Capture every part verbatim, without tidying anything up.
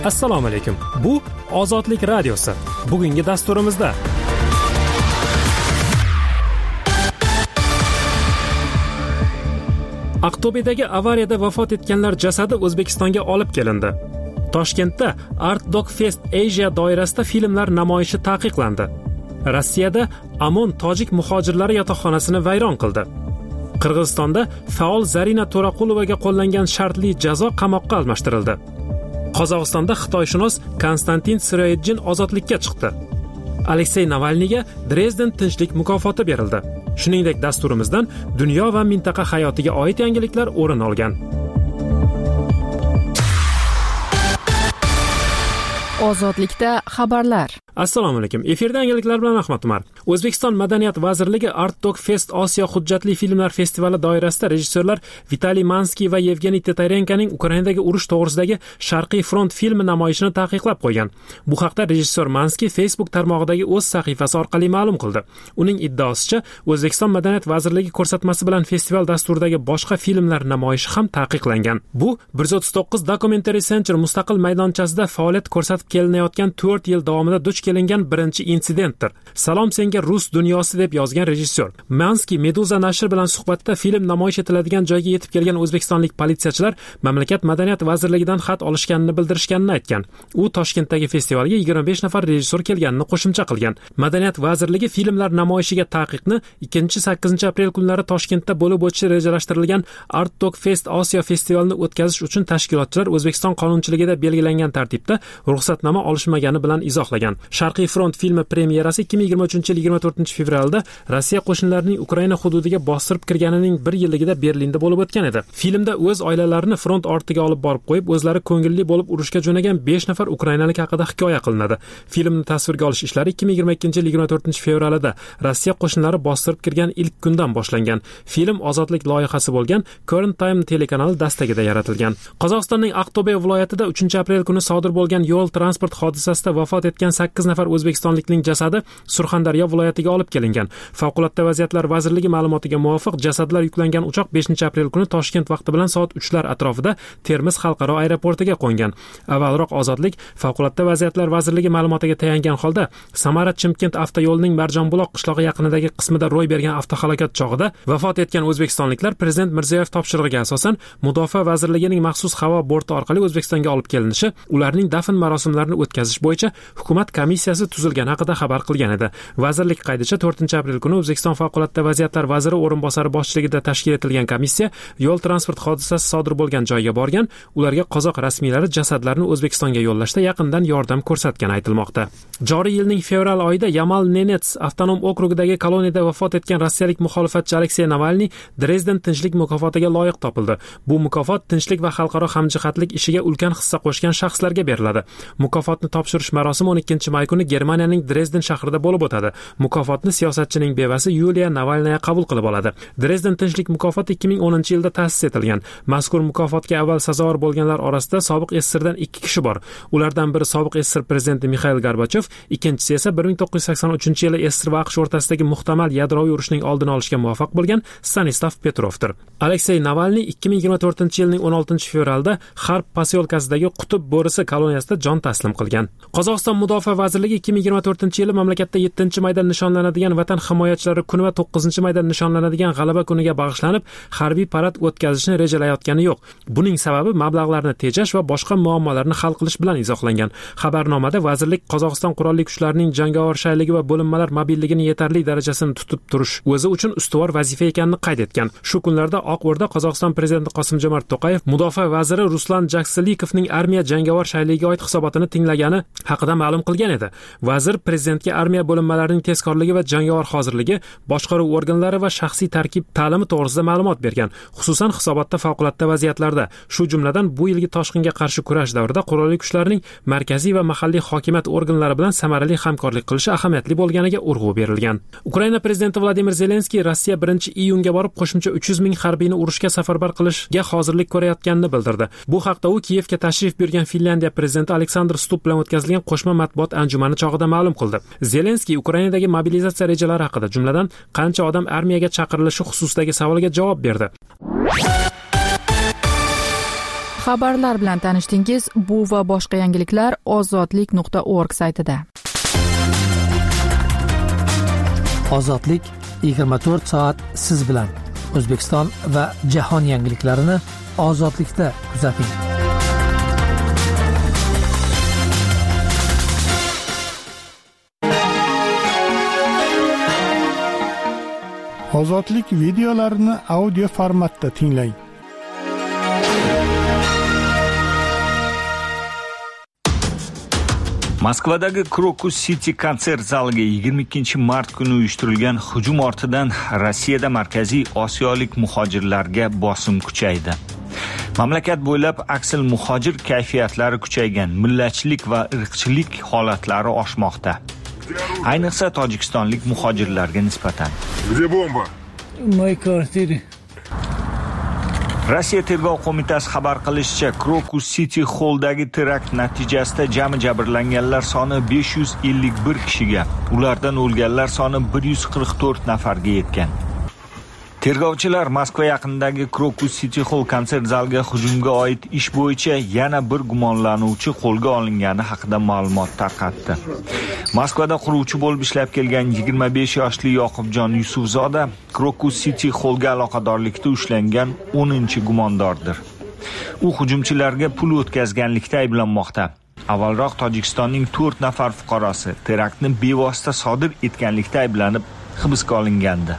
Assalomu alaykum. Bu Ozodlik radiosi. Bugungi dasturimizda Aqto'bedagi avariyada vafot etganlar jasadi O'zbekistonga olib kelindi. Toshkentda Art Dog Fest Asia doirasida filmlar namoyishi taqiqlandi. Rossiyada Amon tojik muhojirlari yotoqxonasini vayron qildi. Qirg'izistonda faol Zarina To'raqulovaga qo'llangan shartli jazo qamoqqa almashtirildi. Qozog'istonda xitoyshunos Konstantin Siroyedjin ozodlikka chiqdi. Aleksey Navalniyga Dresden tinchlik mukofoti berildi. Shuningdek, dasturimizdan dunyo va mintaqa hayotiga oid yangiliklar o'rin olgan. Ozodlikda xabarlar. Assalomu alaykum. Efirda yangiliklar bilan Ahmad Umar. O'zbekiston Madaniyat vazirligi Art Dog Fest Osiyo hujjatli filmlar festivali doirasida rejissyorlar Vitaliy Manskiy va Yevgeniy Titarenkoning Ukrainadagi urush to'g'risidagi Sharqiy front filmi namoyishini taqiqlab qo'ygan. Bu haqda rejissyor Manskiy Facebook tarmog'idagi o'z sahifasi orqali ma'lum qildi. Uning iddaosicha, O'zbekiston Madaniyat vazirligi ko'rsatmasi bilan festival dasturidagi boshqa filmlar namoyishi ham taqiqlangan. Bu bir yuz o'ttiz to'qqiz Documentary Center mustaqil maydonchasida faoliyat ko'rsatib kelinayotgan to'rt yil davomida duch kelingan birinchi insidentdir. Salom senga Rus dunyosi deb yozgan rejissyor. Manskiy Meduza nashri bilan suhbatda film namoyish etiladigan joyga yetib kelgan o'zbekistonlik politsiyachilar mamlakat madaniyat vazirligidan xat olishganini bildirishganini aytgan. U Toshkentdagi festivalga yigirma besh nafar rejissyor kelganini qo'shimcha qilgan. Madaniyat vazirligi filmlar namoyishiga taqiqni ikkinchi sakkizinchi aprel kunlari Toshkentda bo'lib o'tishi rejalashtirilgan Art Dog Fest Osiyo festivalini o'tkazish uchun tashkilotchilar O'zbekiston qonunchiligida belgilangan tartibda ruxsatnoma olishmagani bilan izohlagan. Sharqiy front filmi premyerasi ikki ming yigirma uchinchi yil yigirma to'rtinchi fevralda Rossiya qo'shinlarining Ukraina hududiga bostirib kirganining bir yilligida Berlinda bo'lib o'tgan edi. Filmda o'z oilalarini front ortiga olib borib qo'yib, o'zlari ko'ngilli bo'lib urushga jo'nagan besh nafar ukrainalik haqida hikoya qilinadi. Filmni tasvirga olish ishlari ikki ming yigirma ikkinchi yil yigirma to'rtinchi fevralda Rossiya qo'shinlari bostirib kirgan ilk kundan boshlangan. Film ozodlik loyihasi bo'lgan Current Time telekanali dastagida yaratilgan. Qozog'istonning Aqto'be viloyatida uchinchi aprel kuni sodir bo'lgan yo'l transport hodisasida vafot etgan sakkiz nafar o'zbekistonlikning jasadi Surxondaryo viloyatiga olib kelingan. Favqulodda vaziyatlar vazirligi ma'lumotiga muvofiq, jasadlar yuklangan uchoq beshinchi aprel kuni Toshkent vaqti bilan soat uchlar atrofida Termiz xalqaro aeroportiga qo'ngan. Avvalroq Ozodlik Favqulodda vaziyatlar vazirligi ma'lumotiga tayangan holda Samara Chimkent avtoyo'lining Marjonbuloq qishlog'i yaqinidagi qismida ro'y bergan avtohalokat chog'ida vafot etgan o'zbekistonliklar Prezident Mirziyoyev topshirig'iga asosan Mudofaa vazirligining maxsus havo borti orqali O'zbekistonga olib kelinishi, ularning dafn marosimlarini o'tkazish bo'yicha hukumat komissiyasi tuzilgani haqida xabar qilgan edi. Vazirlik qaydicha to'rtinchi aprel kuni O'zbekiston favqulodda vaziyatlar vaziri o'rinbosari boshchiligida tashkil etilgan komissiya yo'l transport hodisasi sodir bo'lgan joyga borgan, ularga qozoq rasmiylari jasadlarni O'zbekistonga yo'llashda yaqindan yordam ko'rsatgani aytilmoqda. Joriy yilning fevral oyida Yamal Nenets avtonom okrugidagi koloniyada vafot etgan rossiyalik muxolifatchi Aleksey Navalniy Dresden tinchlik mukofotiga loyiq topildi. Bu mukofot tinchlik va xalqaro hamjihatlik ishiga ulkan hissa qo'shgan shaxslarga beriladi. Mukofotni topshirish marosimi o'n ikkinchi may kuni Germaniyaning Dresden shahrida bo'lib o'tadi. Mukofotni siyosatchining bevasi Yuliya Navalnaya qabul qilib oladi. Dresden tinchlik mukofoti ikki ming o'ninchi yilda ta'sis etilgan. Mazkur mukofotga avval sazovor bo'lganlar orasida sobiq SSRdan ikki kishi bor. Ulardan biri sobiq SSR prezidenti Mikhail Gorbachev, ikkinchisi esa bir ming to'qqiz yuz sakson uchinchi yili SSR va AQSh o'rtasidagi muhtamal yadroviy urushning oldini olishga muvaffaq bo'lgan Stanislav Petrovdir. Aleksey Navalniy ikki ming yigirma to'rtinchi yilning o'n oltinchi fevralda Xarb posyolkasidagi Qutb bo'risi koloniyasida jon taslim qilgan. Qozog'iston Mudofaa vazirligi ikki ming yigirma to'rtinchi yili mamlakatda yettinchi mayda nishonlanadigan Vatan himoyachilari kuni va to'qqizinchi mayda nishonlanadigan G'alaba kuniga bag'ishlanib harbiy parad o'tkazishni rejalayotgani yo'q. Buning sababi mablag'larni tejash va boshqa muammolarni hal qilish bilan izohlangan. Xabarnomada vazirlik Qozog'iston qurolli kuchlarining jangovar shayligi va bo'linmalar mobilligini yetarli darajasini tutib turish o'zi uchun ustuvor vazifa ekanini qayd etgan. Shu kunlarda Oq O'rda Qozog'iston prezidenti Qosimjomart To'qayev mudofaa vaziri Ruslan Jaksilikovning armiya jangovar shayligiga oid hisobotini tinglagani haqida ma'lum qilgan edi. Vazir prezidentga armiya bo'linmalarining tezkorligi va jangovar hozirligi, boshqaruv organlari va shaxsiy tarkib ta'limi to'g'risida ma'lumot bergan. Xususan hisobotda favqulodda vaziyatlarda, shu jumladan bu yilgi toshqinga qarshi kurash davrida qurolli kuchlarning markaziy va mahalliy hokimiyat organlari bilan samarali hamkorlik qilishi ahamiyatli bo'lganiga urg'u berilgan. Ukraina prezidenti Vladimir Zelenskiy Rossiya birinchi iyunga borib qo'shimcha uch yuz ming harbiyni urushga safarbar qilishga hozirlik ko'rayotganini bildirdi. Bu haqda u Kiyevga tashrif buyurgan Finlandiya prezidenti Aleksandr Stup bilan o'tkazilgan qo'shma matbuot anjumani chog'ida ma'lum qildi. Zelenskiy Ukrainadagi mobilizatsiya rejalari haqida, jumladan qancha odam armiyaga chaqirilishi xususidagi savolga javob berdi. Xabarlar bilan tanishdingiz. Bu va boshqa yangiliklar ozodlik nuqta org saytida. Ozodlik yigirma to'rt soat siz bilan. O'zbekiston va jahon yangiliklarini ozodlikda kuzating. Ozodlik videolarini audio formatda tinglang. Moskvadagi Krokus City konsert zaliga yigirma ikkinchi mart kuni uyushtirilgan hujum ortidan Rossiyada markaziy osiyolik muhojirlarga bosim kuchaydi. Mamlakat bo'ylab aksal muhojir kayfiyatlari kuchaygan, millatchilik va irqchilik holatlari oshmoqda. Ayniqsa tojikistonlik muhojirlarga nisbatan. Где бомба? В моей квартире. Rossiya tergov qo'mitasi xabar qilishicha, Krokus City Hall'dagi terakt natijasida jami jabrlanganlar soni besh yuz ellik bir kishiga, ulardan o'lganlar soni bir yuz qirq to'rt nafarga yetgan. Tergovchilar Moskva yaqinidagi Krokus City Hall konsert zaliga hujumga oid ish bo'yicha yana bir gumonlanuvchi qo'lga olingani haqida ma'lumot tarqatdi. Moskvada quruvchi bo'lib ishlab kelgan yigirma besh yoshli Yoqubjon Yusufzoda Krokus City Hallga aloqadorlikda ushlangan o'ninchi gumondordir. U hujumchilarga pul o'tkazganlikda ayblanmoqda. Avvalroq Tojikistonning to'rt nafar fuqarosi teraktni bevosita sodir etganlikda ayblanib hibsga olingandi.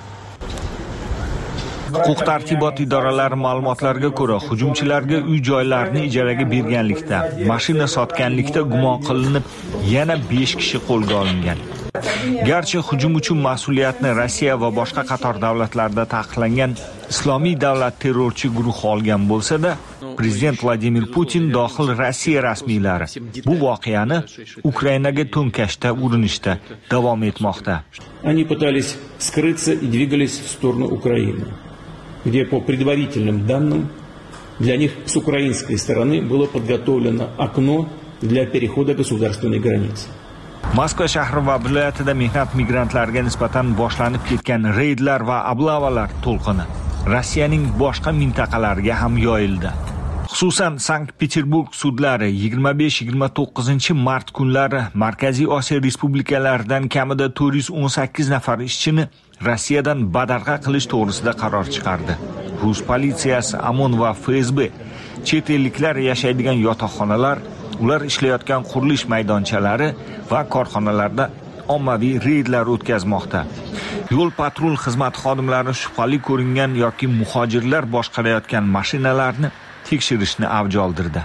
Huquq-tartibot idoralari ma'lumotlariga ko'ra, hujumchilarga uy-joylarni ijaraga berganlikda, mashina sotganlikda gumon qilinib, yana besh kishi qo'lga olingan. Garchi hujum uchun mas'uliyatni Rossiya va boshqa qator davlatlarda taqiqlangan Islomiy davlat terrorchi guruhi olgan bo'lsa-da, prezident Vladimir Putin dohil Rossiya rasmiylari bu voqeani Ukrainaga to'nkashda urinishda davom etmoqda. Они пытались скрыться и двигались в сторону Украины, где по предварительным данным для них с украинской стороны было подготовлено окно для перехода государственной границы. Moskva shahri va viloyatida mehnat migrantlarga nisbatan boshlanib ketgan reydlar va oblavalar to'lqini Rossiyaning boshqa mintaqalariga ham yoyildi. Xususan, Sankt-Peterburg sudlari yigirma besh yigirma to'qqizinchi mart kunlari Markaziy Osiyo respublikalaridan kamida to'rt yuz o'n sakkiz nafar ishchini Rossiyadan badarg'a qilish to'g'risida qaror chiqardi. Rus politsiyasi, OMON va F S B chet elliklar yashaydigan yotoqxonalar, ular ishlayotgan qurilish maydonchalari va korxonalarda ommaviy reydlar o'tkazmoqda. Yo'l patrul xizmati xodimlari shubhali ko'ringan yoki muhojirlar boshqarayotgan mashinalarni tekshirishni avj oldirdi.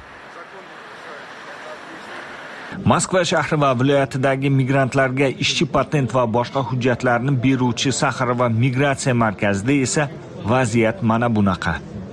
Moskva shahri va viloyatidagi migrantlarga ishchi patent va boshqa hujjatlarni beruvchi Saxar va migratsiya markazida esa vaziyat mana bunaqa.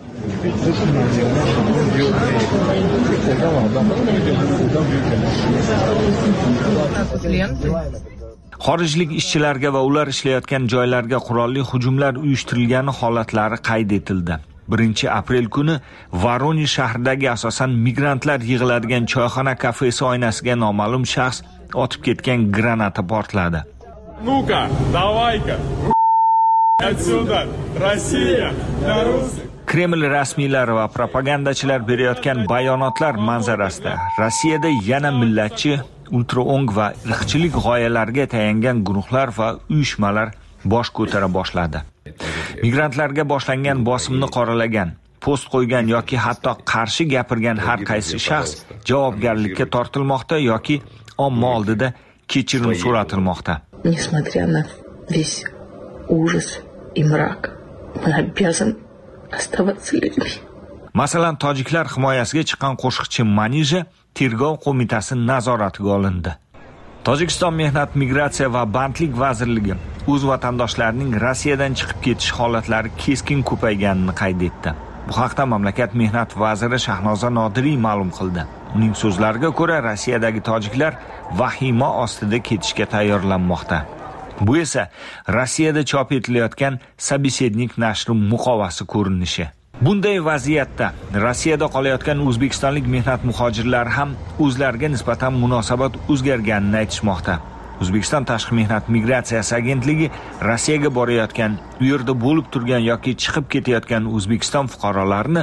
Xorijlik ishchilarga va ular ishlayotgan joylarga qurolli hujumlar uyushtirilgani holatlari qayd etildi. birinchi aprel kuni Voronezh shahridagi asosan migrantlar yig'iladigan choyxona kafesi oynasiga noma'lum shaxs otib ketgan granata portladi. Ну-ка, давай-ка. Отсюда. Россия, Беларусь. Kreml rasmiylari va propagandachilar berayotgan bayonotlar manzarasida Rossiyada yana millatchi, ultraong va irqchilik g'oyalarga tayangan guruhlar va uyushmalar bosh ko'tara boshladi. Migrantlarga boshlangan bosimni qoralagan, post qo'ygan yoki hatto qarshi gapirgan har qaysi shaxs javobgarlikka tortilmoqda yoki omma oldida kechirim so'ratilmoqda. Несмотря на весь ужас и мрак, мы обязаны оставаться людьми. Masalan, tojiklar himoyasiga chiqqan qo'shiqchi Manija tergov qo'mitasi nazoratiga olindi. Tojikiston Mehnat migratsiya va bandlik vazirligi o'z vatandoshlarining Rossiyadan chiqib ketish holatlari keskin ko'payganini qayd etdi. Bu haqda mamlakat mehnat vaziri Shahnoza Nodiriy ma'lum qildi. Uning so'zlariga ko'ra, Rossiyadagi tojiklar vahima ostida ketishga tayyorlanmoqda. Bu esa Rossiyada chop etilayotgan Sabesednik nashri muqovasi ko'rinishi. Bunday vaziyatda Rossiyada qolayotgan o'zbekistonlik mehnat muhojirlari ham o'zlariga nisbatan munosabat o'zgarganini aytishmoqda. O'zbekiston Tashqi mehnat migratsiyasi agentligi Rossiyaga borayotgan, u yerda bo'lib turgan yoki chiqib ketayotgan O'zbekiston fuqarolarini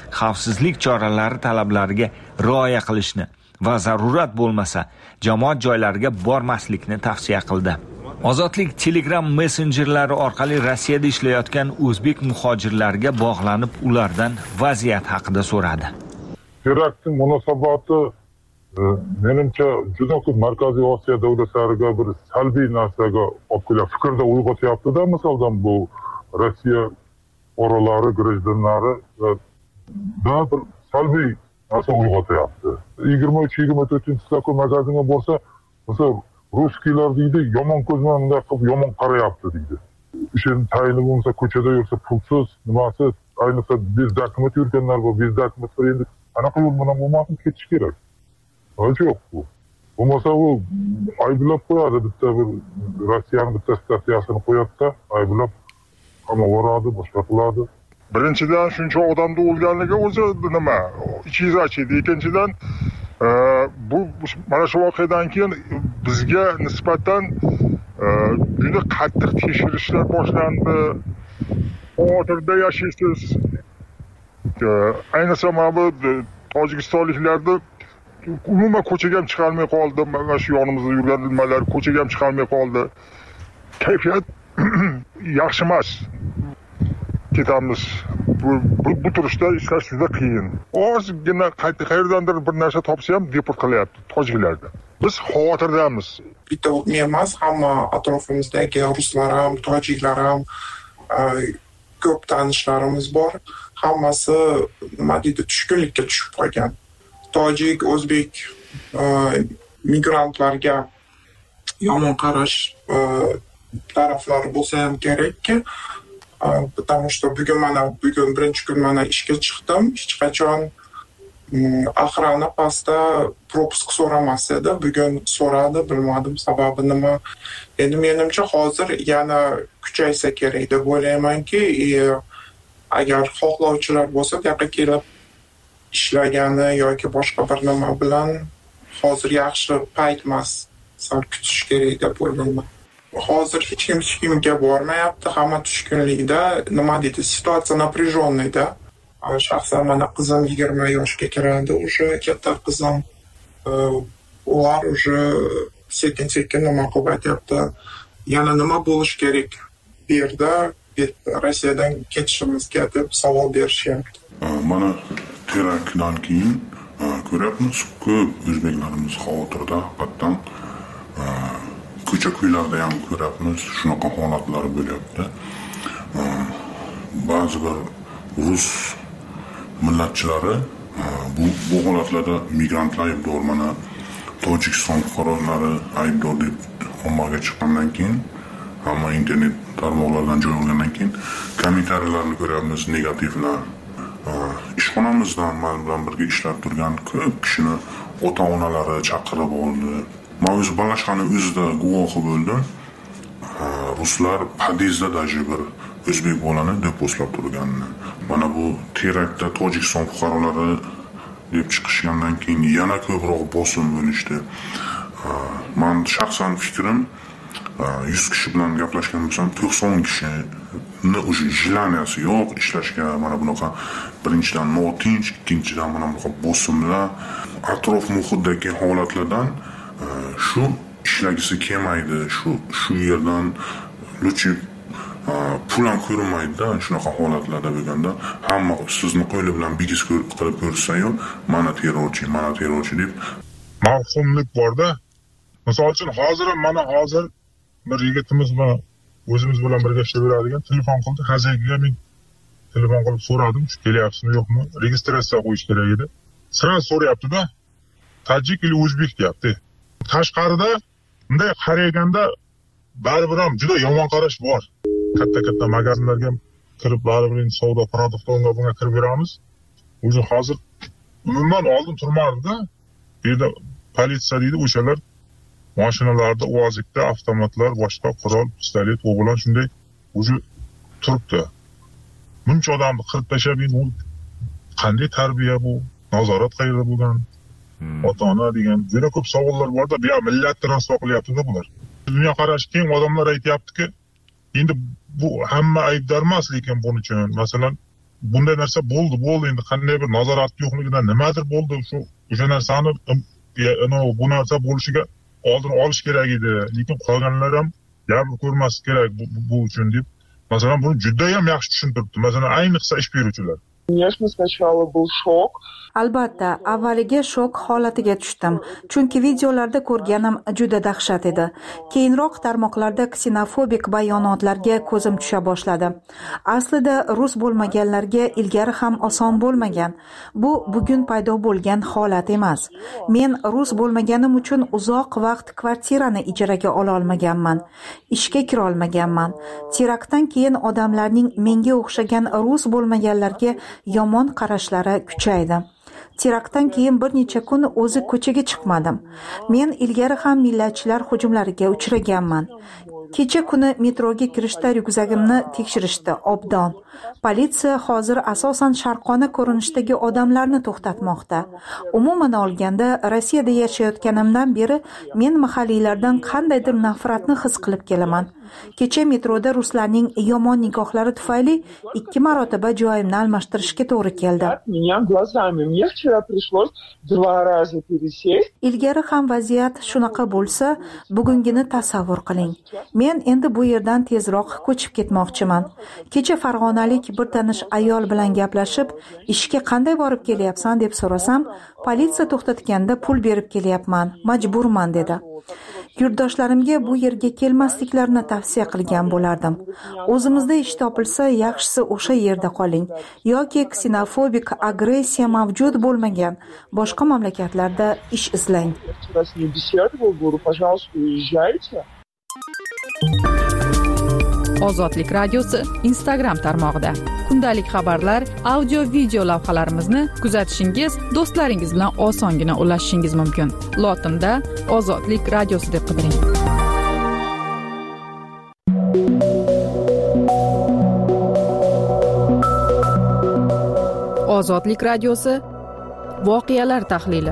xavfsizlik choralari talablariga rioya qilishni va zarurat bo'lmasa jamoat joylariga bormaslikni tavsiya qildi. Ozodlik Telegram messenjerlari orqali Rossiyada ishlayotgan o'zbek muhojirlarga bog'lanib, ulardan vaziyat haqida so'radi. Teraktning munosabati menimcha juda ko'p Markaziy Osiyo davlatlariga bir salbiy narsaga olib keladi. Fikrda uyg'otyapti-da, masalan, bu Rossiya orolari, grajdanlari va bir salbiy narsa uyg'otyapti. yigirma uch yigirma to'rtinchi sklako magazinga borsa, masalan, ruskiylar deydi, yomon ko'z bilan bunday qilib yomon qarayapti deydi. Ishini tayini bo'lsa, ko'chada yursa pulsiz, nimasiz, ayniqsa bezdakimat yurganlar bor, bezdakimatlar endi qanaqa yo'l bilan bo'lmasin ketish kerak. Hojat yo'q bu. Bo'lmasa u ayblab qo'yadi, bitta bir Rossiyaning bitta statsiyasini qo'yadi-da, ayblab qamoqqa boshqa qiladi. Birinchidan shuncha odamning o'lganligi o'zi nima? Ichingiz ochidi. Ikkinchidan bu mana shu voqeadan keyin bizga nisbatan juda qattiq tekshirishlar boshlandi. Xavotirda yashaysiz. Ayniqsa mana bu tojikistonliklarni umuman ko'chaga ham chiqarmay qoldi. Mana shu yonimizda yurgan nimalar ko'chaga ham chiqarmay qoldi. Kayfiyat yaxshi emas. Ketamiz. Bu, bu, bu turishda ishlash juda qiyin. Ozgina qayerdandir bir narsa topsa ham deport qilyapti tojiklarda. Biz xavotirdamiz. Bitta men emas, hamma atrofimizdagi ruslar ham, tojiklar ham ko'p tanishlarimiz bor. Hammasi nima deydi, tushkunlikka tushib qolgan. Tojik, o'zbek migrantlarga yomon qarash taraflari bo'lsa ham kerakki. Потому что bugun mana bugun birinchi kun mana ishga chiqdim. Hech qachon охрана pastda propisk so'ramas edi. Bugun so'radi, bilmadim sababi nima. Endi menimcha hozir yana kuchaysa kerak deb o'ylaymanki, agar xohlovchilar bo'lsa, bu yoqqa kelib ishlagani yoki boshqa bir nima bilan hozir yaxshi payt emas. Sal kutish kerak deb o'ylayman. Hozir hech kim hech kimga bormayapti, hamma tushkunlikda, nima deydi, situatsiya напряженныйda. Shaxsan mana qizim yigirma yoshga kiradi, o'sha katta qizim. Ular o'sha sekin-sekin nima qilib aytyapti, yana nima bo'lish kerak bu yerda, Rossiyadan ketishimizga deb savol berishyapti. Mana teraktdan keyin ko'ryapmiz, ko'p o'zbeklarimiz xavotirda, hatto ko'cha-ko'ylarda ham ko'ryapmiz, shunaqa holatlar bo'lyapti. Ba'zi bir rus millatchilari bu bu holatlarda migrantlar aybdor, mana Tojikiston fuqarolari aybdor deb ommaga chiqqandan keyin, hamma internet tarmoqlardan joy olgandan keyin kommentariyalarni ko'ryapmiz, negativlar. Ishxonamizdan men bilan birga ishlab turgan ko'p kishini ota-onalari chaqirib oldi. Men o'z balashqani o'zida guvohi bo'ldim. Ruslar podyezdda даже bir o'zbek bolani do'pposlab turganini. Mana bu teraktda Tojikiston fuqarolari deb chiqishgandan keyin yana ko'proq bosim bo'lishdi. Men shaxsan fikrim yuz kishi bilan gaplashgan bo'lsam, to'qson kishini o'sha jilaniyasi yo'q ishlashga, mana bunaqa birinchidan notinch, ikkinchidan mana bunaqa bosimlar, atrof muhitdagi holatlardan shu ishlagisi kelmaydi, shu shu yerdan luchi pul ham ko'rinmaydi-da, shunaqa holatlarda bo'lganda hamma sizni qo'li bilan bigiz qilib ko'rsa-yu, mana terrorchi, mana terrorchi deb mavhumlik bor-da. Misol uchun hozir mana hozir bir yigitimiz bilan o'zimiz bilan birga ishlayveradigan telefon qildi, xazinaga men telefon qilib so'radim, shu kelyapsizmi yo'qmi, registratsiya qo'yish kerak edi. Sira so'rayapti-da, tojik ili o'zbek deyapti. Tashqarida bunday qaraganda baribir ham juda yomon qarash bor. Katta-katta magazinlarga kirib baribir savdo produktlarga bunga kirib beramiz. O'zi hozir umuman oldin turmardi-da. Bu yerda politsiya deydi, o'shalar mashinalarda, uvozikda avtomatlar, boshqa qurol, pistolet, u bilan shunday o'zi turibdi. Buncha odamni qirib tashlab, u qanday tarbiya bu? Nazorat qayerda bo'lgan? Ota-ona degan juda ko'p savollar bor-da, bu ham millatni rasvo qilyapti-da bular. Dunyo qarashi keng odamlar aytayaptiki, endi bu hamma aybdor emas, lekin buning uchun, masalan, bunday narsa bo'ldi bo'ldi endi qanday bir nazorat yo'qligidan nimadir bo'ldi shu o'sha narsani bu narsa bo'lishiga oldini olish kerak edi lekin qolganlar ham jabr ko'rmaslik kerak bu uchun deb masalan buni juda ham yaxshi tushuntiribdi masalan ayniqsa ish beruvchilar. Конечно, сначала был шок. Albatta, avvaliga shok holatiga tushdim, chunki videolarda ko'rganim juda dahshat edi. Keyinroq tarmoqlarda ksenofobik bayonotlarga ko'zim tusha boshladi. Aslida rus bo'lmaganlarga ilgari ham oson bo'lmagan. Bu bugun paydo bo'lgan holat emas. Men rus bo'lmaganim uchun uzoq vaqt kvartirani ijaraga ola olmaganman. Ishga kira olmaganman. Teraktdan keyin odamlarning menga o'xshagan rus bo'lmaganlarga yomon qarashlari kuchaydi. Teraktdan keyin bir necha kun o'zi ko'chaga chiqmadim. Men ilgari ham millatchilar hujumlariga uchraganman. Kecha kuni metroga kirishda ryukzagimni tekshirishdi, obdon. Politsiya hozir asosan sharqona ko'rinishdagi odamlarni to'xtatmoqda. Umuman olganda, Rossiyada yashayotganimdan beri men mahalliylardan qandaydir nafratni his qilib kelaman. Kecha metroda ruslarning yomon nigohlari tufayli ikki marotaba joyimni almashtirishga to'g'ri keldi. Ilgari ham vaziyat shunaqa bo'lsa, bugungini tasavvur qiling. Men endi bu yerdan tezroq ko'chib ketmoqchiman. Kecha farg'onalik bir tanish ayol bilan gaplashib, ishga qanday borib kelyapsan deb so'rasam, politsiya to'xtatganda pul berib kelyapman, majburman dedi. Yurtdoshlarimga bu yerga kelmasliklarini tavsiya qilgan bo'lardim. O'zimizda ish topilsa, yaxshisi o'sha yerda qoling yoki ksenofobik agressiya mavjud bo'lmagan boshqa mamlakatlarda ish izlang. Ozodlik radiosi Instagram tarmog'ida kundalik xabarlar, audio video lavhalarimizni kuzatishingiz, do'stlaringiz bilan osongina ulashishingiz mumkin. Lotinda Ozodlik radiosi deb qidiring. Ozodlik radiosi voqealar tahlili.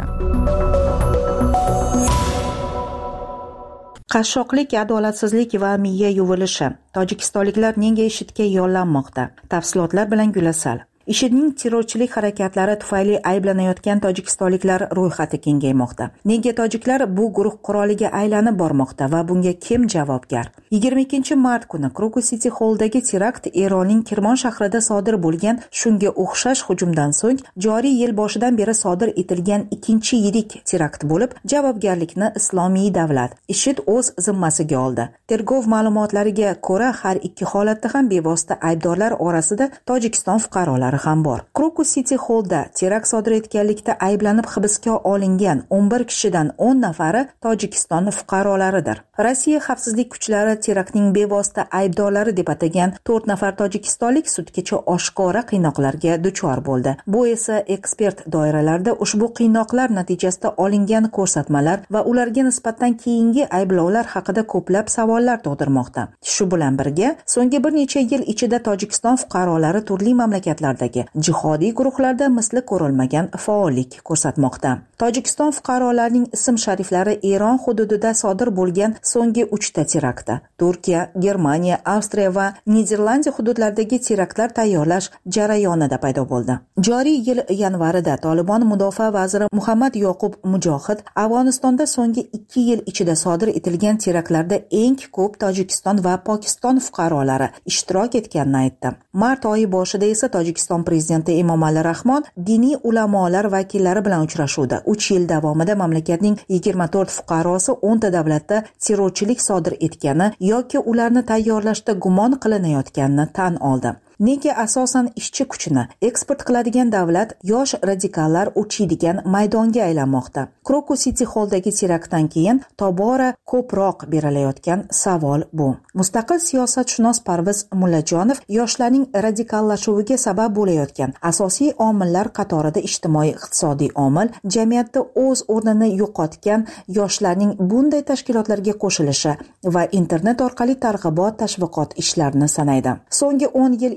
Qashshoqlik, adolatsizlik va miya yuvilishi. Tojikistonliklar nega IShIDga yollanmoqda? Tafsilotlar bilan Gulasal. IShIDning terrorchilik harakatlari tufayli ayblanayotgan tojikistonliklar ro'yxati kengaymoqda. Nega tojiklar bu guruh quroliga aylanib bormoqda va bunga kim javobgar? yigirma ikkinchi mart kuni Krokus City Hall'dagi terakt Eronning Kirmon shahrida sodir bo'lgan shunga o'xshash hujumdan so'ng joriy yil boshidan beri sodir etilgan ikkinchi yirik terakt bo'lib, javobgarlikni Islomiy davlat IShID o'z zimmasiga oldi. Tergov ma'lumotlariga ko'ra, har ikki holatda ham bevosita aybdorlar orasida Tojikiston fuqarolari ham bor. Krokus City Hall'da terakt sodir etganlikda ayblanib hibsga olingan o'n bir kishidan o'n nafari Tojikiston fuqarolaridir. Rossiya xavfsizlik kuchlari teraktning bevosita aybdorlari deb atagan to'rt nafar tojikistonlik sudgacha oshkora qiynoqlarga duchor bo'ldi. Bu esa ekspert doiralarida ushbu qiynoqlar natijasida olingan ko'rsatmalar va ularga nisbatan keyingi ayblovlar haqida ko'plab savollar tug'dirmoqda. Shu bilan birga, so'nggi bir necha yil ichida Tojikiston fuqarolari turli mamlakatlarda jihodiy guruhlarda misli ko'rilmagan faollik ko'rsatmoqda. Tojikiston fuqarolarining ism-shariflari Eron hududida sodir bo'lgan so'nggi uchta teraktda, Turkiya, Germaniya, Avstriya va Niderlandiya hududlaridagi teraktlar tayyorlash jarayonida paydo bo'ldi. Joriy yil yanvarida Tolibon mudofaa vaziri Muhammad Yoqub Mujohid Afg'onistonda so'nggi ikki yil ichida sodir etilgan teraktlarda eng ko'p Tojikiston va Pokiston fuqarolari ishtirok etganini aytdi. Mart oyi boshida esa Tojikiston prezidenti Emomali Rahmon diniy ulamolar vakillari bilan uchrashuvda uch yil davomida mamlakatning yigirma to'rt fuqarosi o'nta davlatda terrorchilik sodir etgani yoki ularni tayyorlashda gumon qilinayotganini tan oldi. Nega asosan ishchi kuchini eksport qiladigan davlat yosh radikallar uchiydigan maydonga aylanmoqda? Krokus City Hall'dagi teraktdan keyin tobora ko'proq berilayotgan savol bu. Mustaqil siyosatshunos Parviz Mullajonov yoshlarning radikallashuviga sabab bo'layotgan asosiy omillar qatorida ijtimoiy-iqtisodiy omil, jamiyatda o'z o'rnini yo'qotgan yoshlarning bunday tashkilotlarga qo'shilishi va internet orqali targ'ibot tashviqot ishlarini sanaydi. So'nggi o'n yil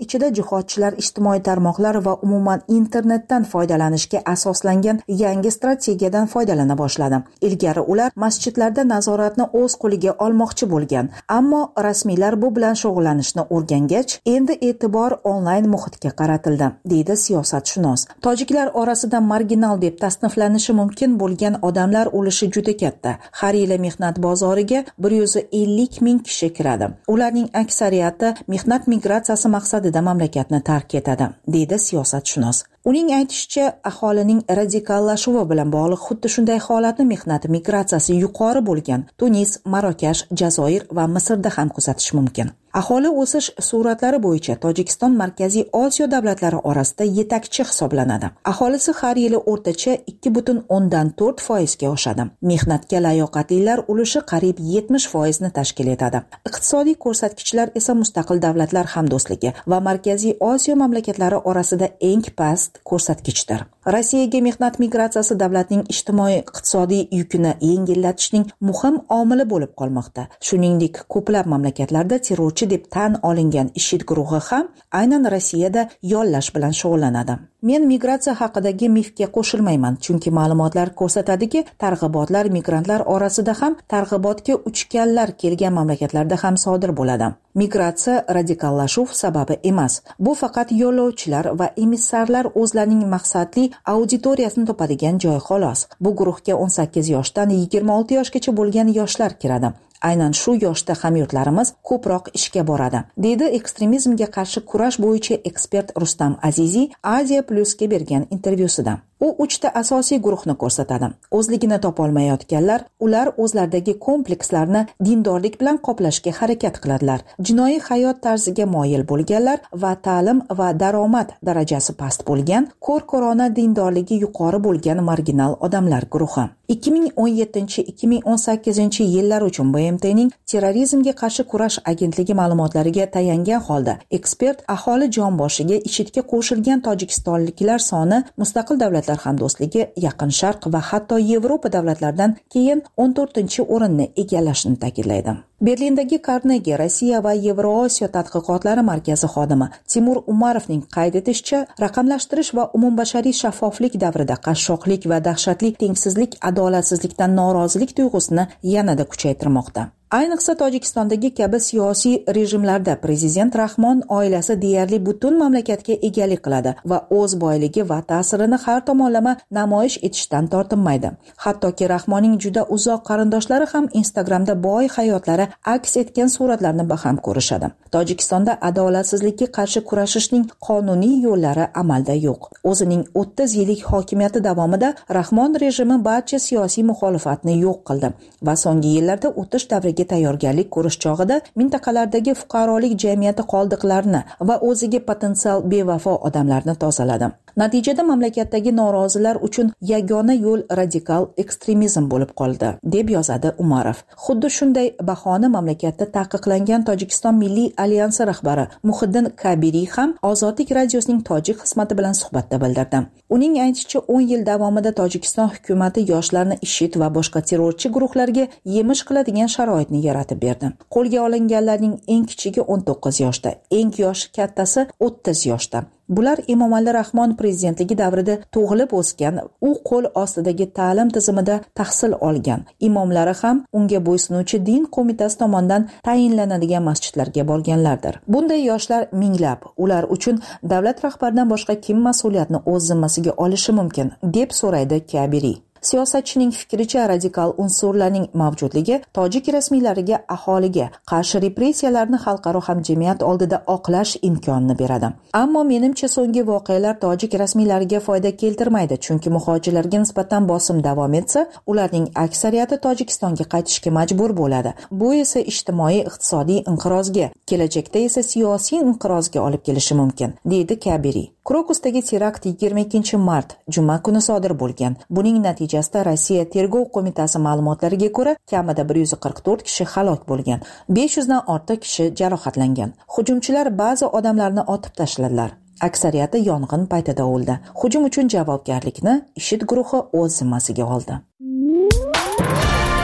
ichida jihodchilar ijtimoiy tarmoqlar va umuman internetdan foydalanishga asoslangan yangi strategiyadan foydalana boshladi. Ilgari ular masjidlarda nazoratni o'z qo'liga olmoqchi bo'lgan, ammo rasmiylar bu bilan shug'ullanishni o'rgangach, endi e'tibor onlayn muhitga qaratildi, deydi siyosatshunos. Tojiklar orasida marginal deb tasniflanishi mumkin bo'lgan odamlar ulushi juda katta. Har yili mehnat bozoriga bir yuz ellik ming kishi kiradi. Ularning aksariyati mehnat migratsiyasi maqsadida mamlakatni tark etadi, deydi siyosatshunos. Uning aytishicha, aholining radikallashuvi bilan bog'liq xuddi shunday holatni mehnat migratsiyasi yuqori bo'lgan Tunis, Marokash, Jazoir va Misrda ham kuzatish mumkin. Aholi o'sish suratlari bo'yicha Tojikiston Markaziy Osiyo davlatlari orasida yetakchi hisoblanadi. Aholisi har yili o'rtacha ikki butun o'ndan to'rt foizga oshadi. Mehnatga layoqatlilar ulushi qariyb yetmish foizni tashkil etadi. Iqtisodiy ko'rsatkichlar esa mustaqil davlatlar hamdo'stligi va Markaziy Osiyo mamlakatlari orasida eng past ko'rsatkichdir. Rossiyaga mehnat migratsiyasi davlatning ijtimoiy-iqtisodiy yukini yengillatishning muhim omili bo'lib qolmoqda. Shuningdek, ko'plab mamlakatlarda terrorchi deb tan olingan IShID guruhi ham aynan Rossiyada yollash bilan shug'ullanadi. Men migratsiya haqidagi mifga qo'shilmayman, chunki ma'lumotlar ko'rsatadiki, targ'ibotlar migrantlar orasida ham targ'ibotga uchganlar kelgan mamlakatlarda ham sodir bo'ladi. Migratsiya radikallashuv sababi emas. Bu faqat yo'lovchilar va emissarlar o'zlarining maqsadli auditoriyasini topadigan joy xolos. Bu guruhga o'n sakkiz yoshdan yigirma olti yoshgacha bo'lgan yoshlar kiradi. Aynan shu yoshda hamyurtlarimiz ko'proq ishga boradi, deydi ekstremizmga qarshi kurash bo'yicha ekspert Rustam Aziziy Aziya Plus'ga bergan intervyusida. U uchta asosiy guruhni ko'rsatadi. O'zligini topolmayotganlar, ular o'zlaridagi komplekslarni dindorlik bilan qoplashga harakat qiladilar. Jinoiy hayot tarziga moyil bo'lganlar va ta'lim va daromad darajasi past bo'lgan, ko'r-ko'rona dindorligi yuqori bo'lgan marginal odamlar guruhi. ikki ming o'n yettinchi ikki ming o'n sakkizinchi yillar uchun B M T'ning terrorizmga qarshi kurash agentligi ma'lumotlariga tayangan holda, ekspert aholi jonboshiga IShIDga qo'shilgan tojikistonliklar soni mustaqil davlatlar hamdo'stligi, Yaqin Sharq va hatto Yevropa davlatlaridan keyin o'n to'rtinchi o'rinni egallashini ta'kidlaydi. Berlindagi Carnegie Rossiya va Yevrosiyo tadqiqotlari markazi xodimi Timur Umarovning qayd etishicha, raqamlashtirish va umumbashariy shaffoflik davrida qashshoqlik va dahshatli tengsizlik, adolatsizlikdan norozilik tuyg'usini yanada kuchaytirmoqda. Ayniqsa Tojikistondagi kabi siyosiy rejimlarda prezident Rahmon oilasi deyarli butun mamlakatga egalik qiladi va o'z boyligi va ta'sirini har tomonlama namoyish etishdan tortinmaydi. Hattoki Rahmonning juda uzoq qarindoshlari ham Instagramda boy hayotlari aks etgan suratlarni baham ko'rishadi. Tojikistonda adolatsizlikka qarshi kurashishning qonuniy yo'llari amalda yo'q. O'zining o'ttiz yillik hokimiyati davomida Rahmon rejimi barcha siyosiy muxolifatni yo'q qildi va so'nggi yillarda o'tish davriga tayyorgarlik ko'rish chog'ida mintaqalardagi fuqarolik jamiyati qoldiqlarini va o'ziga potensial bevafo odamlarni tozaladi. Natijada mamlakatdagi norozilar uchun yagona yo'l radikal ekstremizm bo'lib qoldi, deb yozadi Umarov. Xuddi shunday bahoni mamlakatda taqiqlangan Tojikiston Milliy alyansi rahbari Muhiddin Kabiriy ham Ozodlik radiosining tojik xizmati bilan suhbatda bildirdi. Uning aytishicha, o'n yil davomida Tojikiston hukumati yoshlarni IShID va boshqa terrorchi guruhlarga yemish qiladigan sharoitni yaratib berdi. Qo'lga olinganlarning eng kichigi o'n to'qqiz yoshda, eng yoshi kattasi o'ttiz yoshda. Bular Emomali Rahmon prezidentligi davrida tug'ilib o'sgan, u qo'l ostidagi ta'lim tizimida tahsil olgan. Imomlari ham unga bo'ysunuvchi din qo'mitasi tomonidan tayinlanadigan masjidlarga borganlardir. Bunday yoshlar minglab. Ular uchun davlat rahbaridan boshqa kim mas'uliyatni o'z zimmasiga olishi mumkin, deb so'raydi Kabiriy. Siyosatchining fikricha, radikal unsurlarning mavjudligi tojik rasmiylariga aholiga qarshi repressiyalarni xalqaro hamjamiyat oldida oqlash imkonini beradi. Ammo menimcha so'nggi voqealar tojik rasmiylariga foyda keltirmaydi, chunki muhojirlarga nisbatan bosim davom etsa, ularning aksariyati Tojikistonga qaytishga majbur bo'ladi. Bu esa ijtimoiy-iqtisodiy inqirozga, kelajakda esa siyosiy inqirozga olib kelishi mumkin, deydi Kabiriy. Krokusdagi terakt yigirma ikkinchi mart juma kuni sodir bo'lgan. Buning natijasida Rossiya tergov qo'mitasi ma'lumotlariga ko'ra, kamida bir yuz qirq to'rt kishi halok bo'lgan, besh yuzdan ortiq kishi jarohatlangan. Hujumchilar ba'zi odamlarni otib tashladilar. Aksariyati yong'in paytida o'ldi. Hujum uchun javobgarlikni IShID guruhi o'z zimmasiga oldi.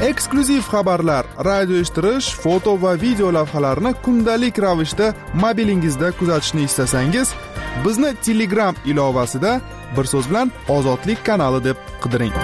eksklyuziv xabarlar, radio eshittirish, foto va video lavhalarni kundalik ravishda mobilingizda kuzatishni istasangiz, bizni Telegram ilovasida bir so'z bilan Ozodlik kanali deb qidiring.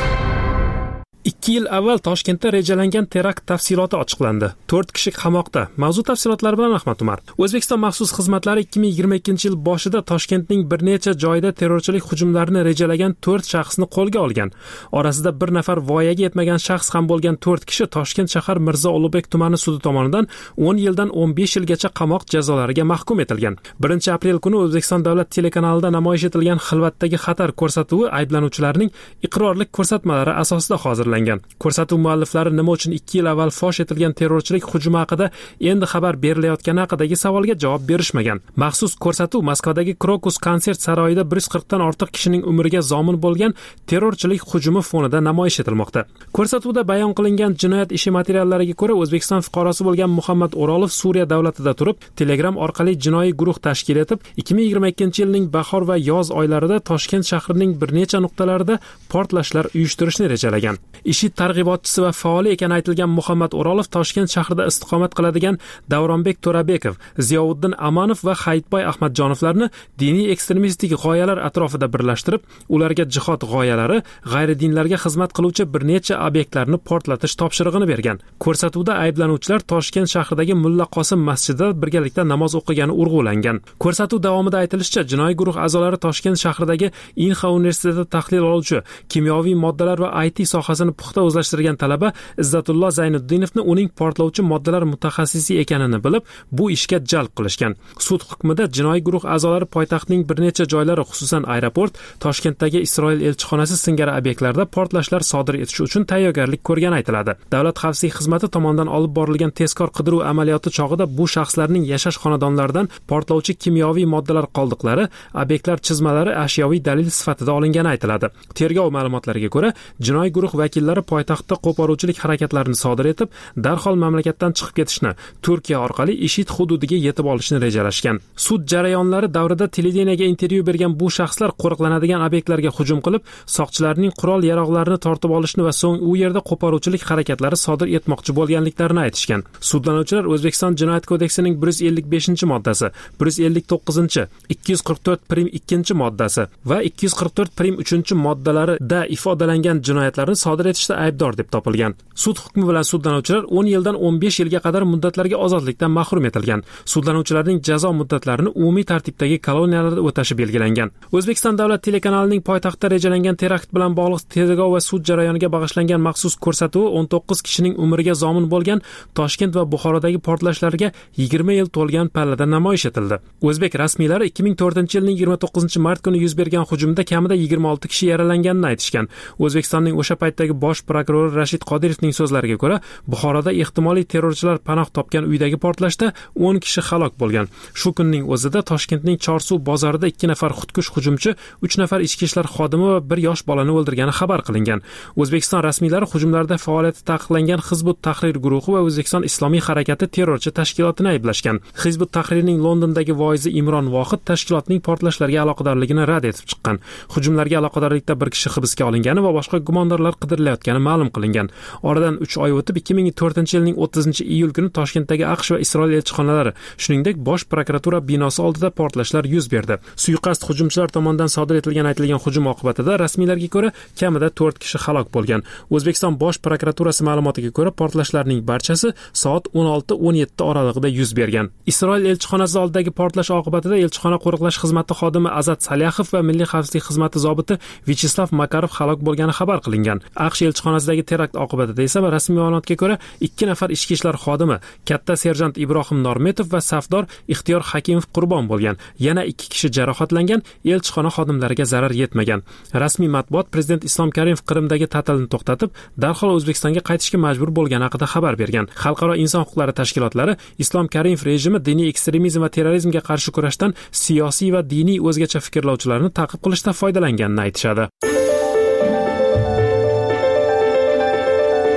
ikki yil avval Toshkentda rejalangan terakt tafsiloti ochiqlandi. to'rt kishi qamoqda. Mavzu tafsilotlari bilan Ahmad Umar. O'zbekiston maxsus xizmatlari ikki ming yigirma ikkinchi yil boshida Toshkentning bir necha joyida terrorchilik hujumlarini rejalagan to'rt shaxsni qo'lga olgan. Orasida bir nafar voyaga yetmagan shaxs ham bo'lgan to'rt kishi Toshkent shahar Mirzo Ulug'bek tumani sudi tomonidan o'n yildan o'n besh yilgacha qamoq jazolariga mahkum etilgan. birinchi aprel kuni O'zbekiston davlat telekanalida namoyish etilgan Xilvatdagi xatar ko'rsatuvi ayblanuvchilarning iqrorlik ko'rsatmalari asosida hozirlangan. Ko'rsatuv mualliflari nima uchun ikki yil avval fosh etilgan terrorchilik hujumi haqida endi xabar berilayotgani haqidagi savolga javob berishmagan. Maxsus ko'rsatuv Moskvadagi Krokus konsert saroyida bir yuz qirqdan ortiq kishining umriga zomin bo'lgan terrorchilik hujumi fonida namoyish etilmoqda. Ko'rsatuvda bayon qilingan jinoyat ishi materiallariga ko'ra, O'zbekiston fuqarosi bo'lgan Muhammad O'rolov Suriya davlatida turib, Telegram orqali jinoiy guruh tashkil etib, ikki ming yigirma ikkinchi yilning bahor va yoz oylarida Toshkent shahrining bir necha nuqtalarida portlashlar uyushtirishni rejalagan. IShID targ'ibotchisi va faoli ekani aytilgan Muhammad O'rolov Toshkent shahrida istiqomat qiladigan Davronbek To'rabekov, Ziyovuddin Amanov va Hayitboy Ahmadjonovlarni diniy ekstremistik g'oyalar atrofida birlashtirib, ularga jihod g'oyalari, g'ayridinlarga xizmat qiluvchi bir necha obyektlarni portlatish topshirig'ini bergan. Ko'rsatuvda ayblanuvchilar Toshkent shahridagi Mulla Qosim masjidida birgalikda namoz o'qigani urg'ulangan. Ko'rsatuv davomida aytilishicha, jinoiy guruh a'zolari Toshkent shahridagi Inha universitetida tahlil oluvchi kimyoviy moddalar va I T sohasini puxta o'zlashtirgan talaba Izzatulloh Zaynuddinovni uning portlovchi moddalar mutaxassisi ekanini bilib, bu ishga jalb qilishgan. Sud hukmida jinoiy guruh a'zolari poytaxtning bir necha joylari, xususan aeroport, Toshkentdagi Isroil elchixonasi singari obyektlarda portlashlar sodir etish uchun tayyorgarlik ko'rgani aytiladi. Davlat xavfsizlik xizmati tomonidan olib borilgan tezkor qidiruv amaliyoti chog'ida bu shaxslarning yashash xonadonlaridan portlovchi kimyoviy moddalar qoldiqlari, obyektlar chizmalari ashyoviy dalil sifatida olingani aytiladi. Tergov ma'lumotlariga ko'ra, jinoiy guruh vakillari poytaxtda qo'poruvchilik harakatlarini sodir etib, darhol mamlakatdan chiqib ketishni, Turkiya orqali IShID hududiga yetib olishni rejalashgan. Sud jarayonlari davrida televideniyaga intervyu bergan bu shaxslar qo'riqlanadigan obyektlarga hujum qilib, soqchilarning qurol-yaroqlarini tortib olishni va so'ng u yerda qo'poruvchilik harakatlari sodir etmoqchi bo'lganliklarini aytishgan. Sudlanuvchilar O'zbekiston Jinoyat kodeksining bir yuz ellik beshinchi moddasi, bir yuz ellik to'qqizinchi, ikki yuz qirq to'rt prim ikkinchi moddasi va ikki yuz qirq to'rt prim uchinchi moddalarida ifodalangan jinoyatlarni sodir etishda aybdor deb topilgan. Sud hukmi bilan sudlanuvchilar o'n yildan o'n besh yilga qadar muddatlarga ozodlikdan mahrum etilgan. Sudlanuvchilarning jazo muddatlarini umumiy tartibdagi koloniyalarda o'tashi belgilangan. O'zbekiston davlat telekanalining poytaxtda rejalangan terakt bilan bog'liq tergov va sud jarayoniga bag'ishlangan maxsus ko'rsatuvi o'n to'qqiz kishining umriga zomin bo'lgan Toshkent va Buxorodagi portlashlarga yigirma yil to'lgan pallada namoyish etildi. O'zbek rasmiylari ikki ming to'rtinchi yilning yigirma to'qqizinchi mart kuni yuz bergan hujumda kamida yigirma olti kishi yaralanganini aytishgan. O'zbekistonning o'sha paytdagi bosh prokurori Rashid Qodirovning so'zlariga ko'ra, Buxoroda ehtimoliy terrorchilar panoh topgan uydagi portlashda o'n kishi halok bo'lgan. Shu kunning o'zida Toshkentning Chorsuv bozorida ikki nafar xudkush hujumchi, uch nafar ichki ishlar xodimi va bir yosh bolani o'ldirgani xabar qilingan. O'zbekiston rasmiylari hujumlarda faoliyati taqiqlangan Hizbut Tahrir guruhi va O'zbekiston Islomiy harakati terrorchi tashkilotini ayblashgan. Hizbut Tahrirning Londondagi voizi Imron Vohid tashkilotning portlashlarga aloqadorligini rad etib chiqqan. Hujumlarga aloqadorlikda bir kishi hibsga olingani va boshqa gumondorlar qidirilayotgani ma'lum qilingan. Oradan uch oy o'tib ikki ming to'rtinchi yilning o'ttizinchi iyul kuni Toshkentdagi AQSh va Isroil elchixonalari, shuningdek bosh prokuratura binosi oldida portlashlar yuz berdi. Suiqasd hujumchilar tomonidan sodir etilgan aytilgan hujum oqibatida rasmiylarga ko'ra kamida to'rt kishi halok bo'lgan. O'zbekiston bosh prokuraturasi ma'lumotiga ko'ra portlashlarning barchasi soat o'n olti o'n yetti oralig'ida yuz bergan. Isroil elchixonasi oldidagi portlash oqibatida elchixona qo'riqlash xizmati xodimi Azat Salyahov va Milliy xavfsizlik xizmati zobiti Vyacheslav Makarov halok bo'lgani xabar qilingan. AQSh elchixonasidagi terakt oqibatida esa rasmiy ma'lumotga ko'ra ikki nafar ichki ishlar xodimi, katta serjant Ibrohim Normetov va safdor Ixtiyor Hakimov qurbon bo'lgan. Yana ikki kishi jarohatlangan, elchixona xodimlariga zarar yetmagan. Rasmiy matbuot Prezident Islom Karimov Qrimdagi ta'tilni to'xtatib, darhol O'zbekistonga qaytishga majbur bo'lgani haqida xabar bergan. Xalqaro inson huquqlari tashkilotlari Islom Karimov rejimi diniy ekstremizm va terrorizmga qarshi kurashdan siyosiy va diniy o'zgacha fikrlovchilarni ta'qib qilishda foydalanganini aytishadi.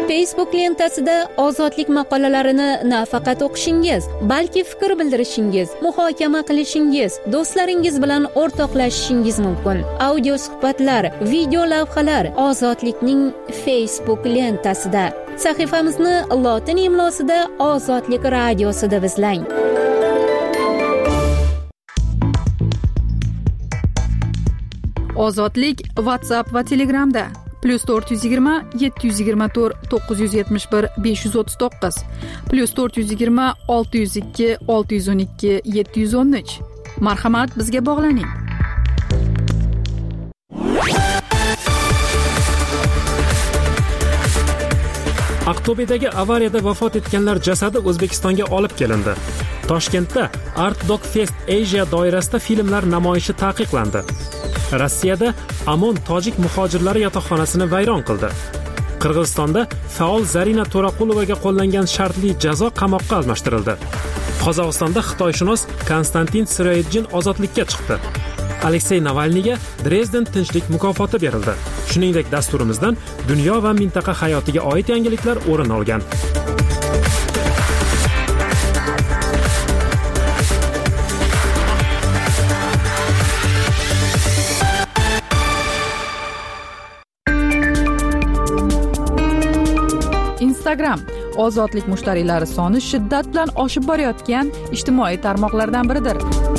Facebook lentasida ozodlik maqolalarini nafaqat o'qishingiz, balki fikr bildirishingiz, muhokama qilishingiz, do'stlaringiz bilan o'rtoqlashishingiz mumkin. Audio suhbatlar, video lavhalar Ozodlikning Facebook lentasida. Sahifamizni lotin imlosida Ozodlik radiosida izlang. Ozodlik WhatsApp va Telegramda plus to'rt yuz yigirma yetti yuz yigirma to'rt to'qqiz yuz yetmish bir besh yuz o'ttiz to'qqiz plus to'rt yuz yigirma olti yuz ikki olti yuz o'n ikki yetti yuz o'n uch. Marhamat, bizga bog'laning. Aqto'bedagi avariyada vafot etganlar jasadi O'zbekistonga olib kelindi. Toshkentda Art Dog Fest Asia doirasida filmlar namoyishi taqiqlandi. Rossiyada Amon tojik muhojirlari yotoqxonasini vayron qildi. Qirg'izistonda faol Zarina To'raqulovaga qo'llangan shartli jazo qamoqqa almashtirildi. Qozog'istonda xitoyshunos Konstantin Siroyedjin ozodlikka chiqdi. Aleksey Navalniyga Dresden tinchlik mukofoti berildi. Shuningdek, dasturimizdan dunyo va mintaqa hayotiga oid yangiliklar o'rin olgan. Instagram ozodlik mushtariylari soni shiddat bilan oshib borayotgan ijtimoiy tarmoqlardan biridir.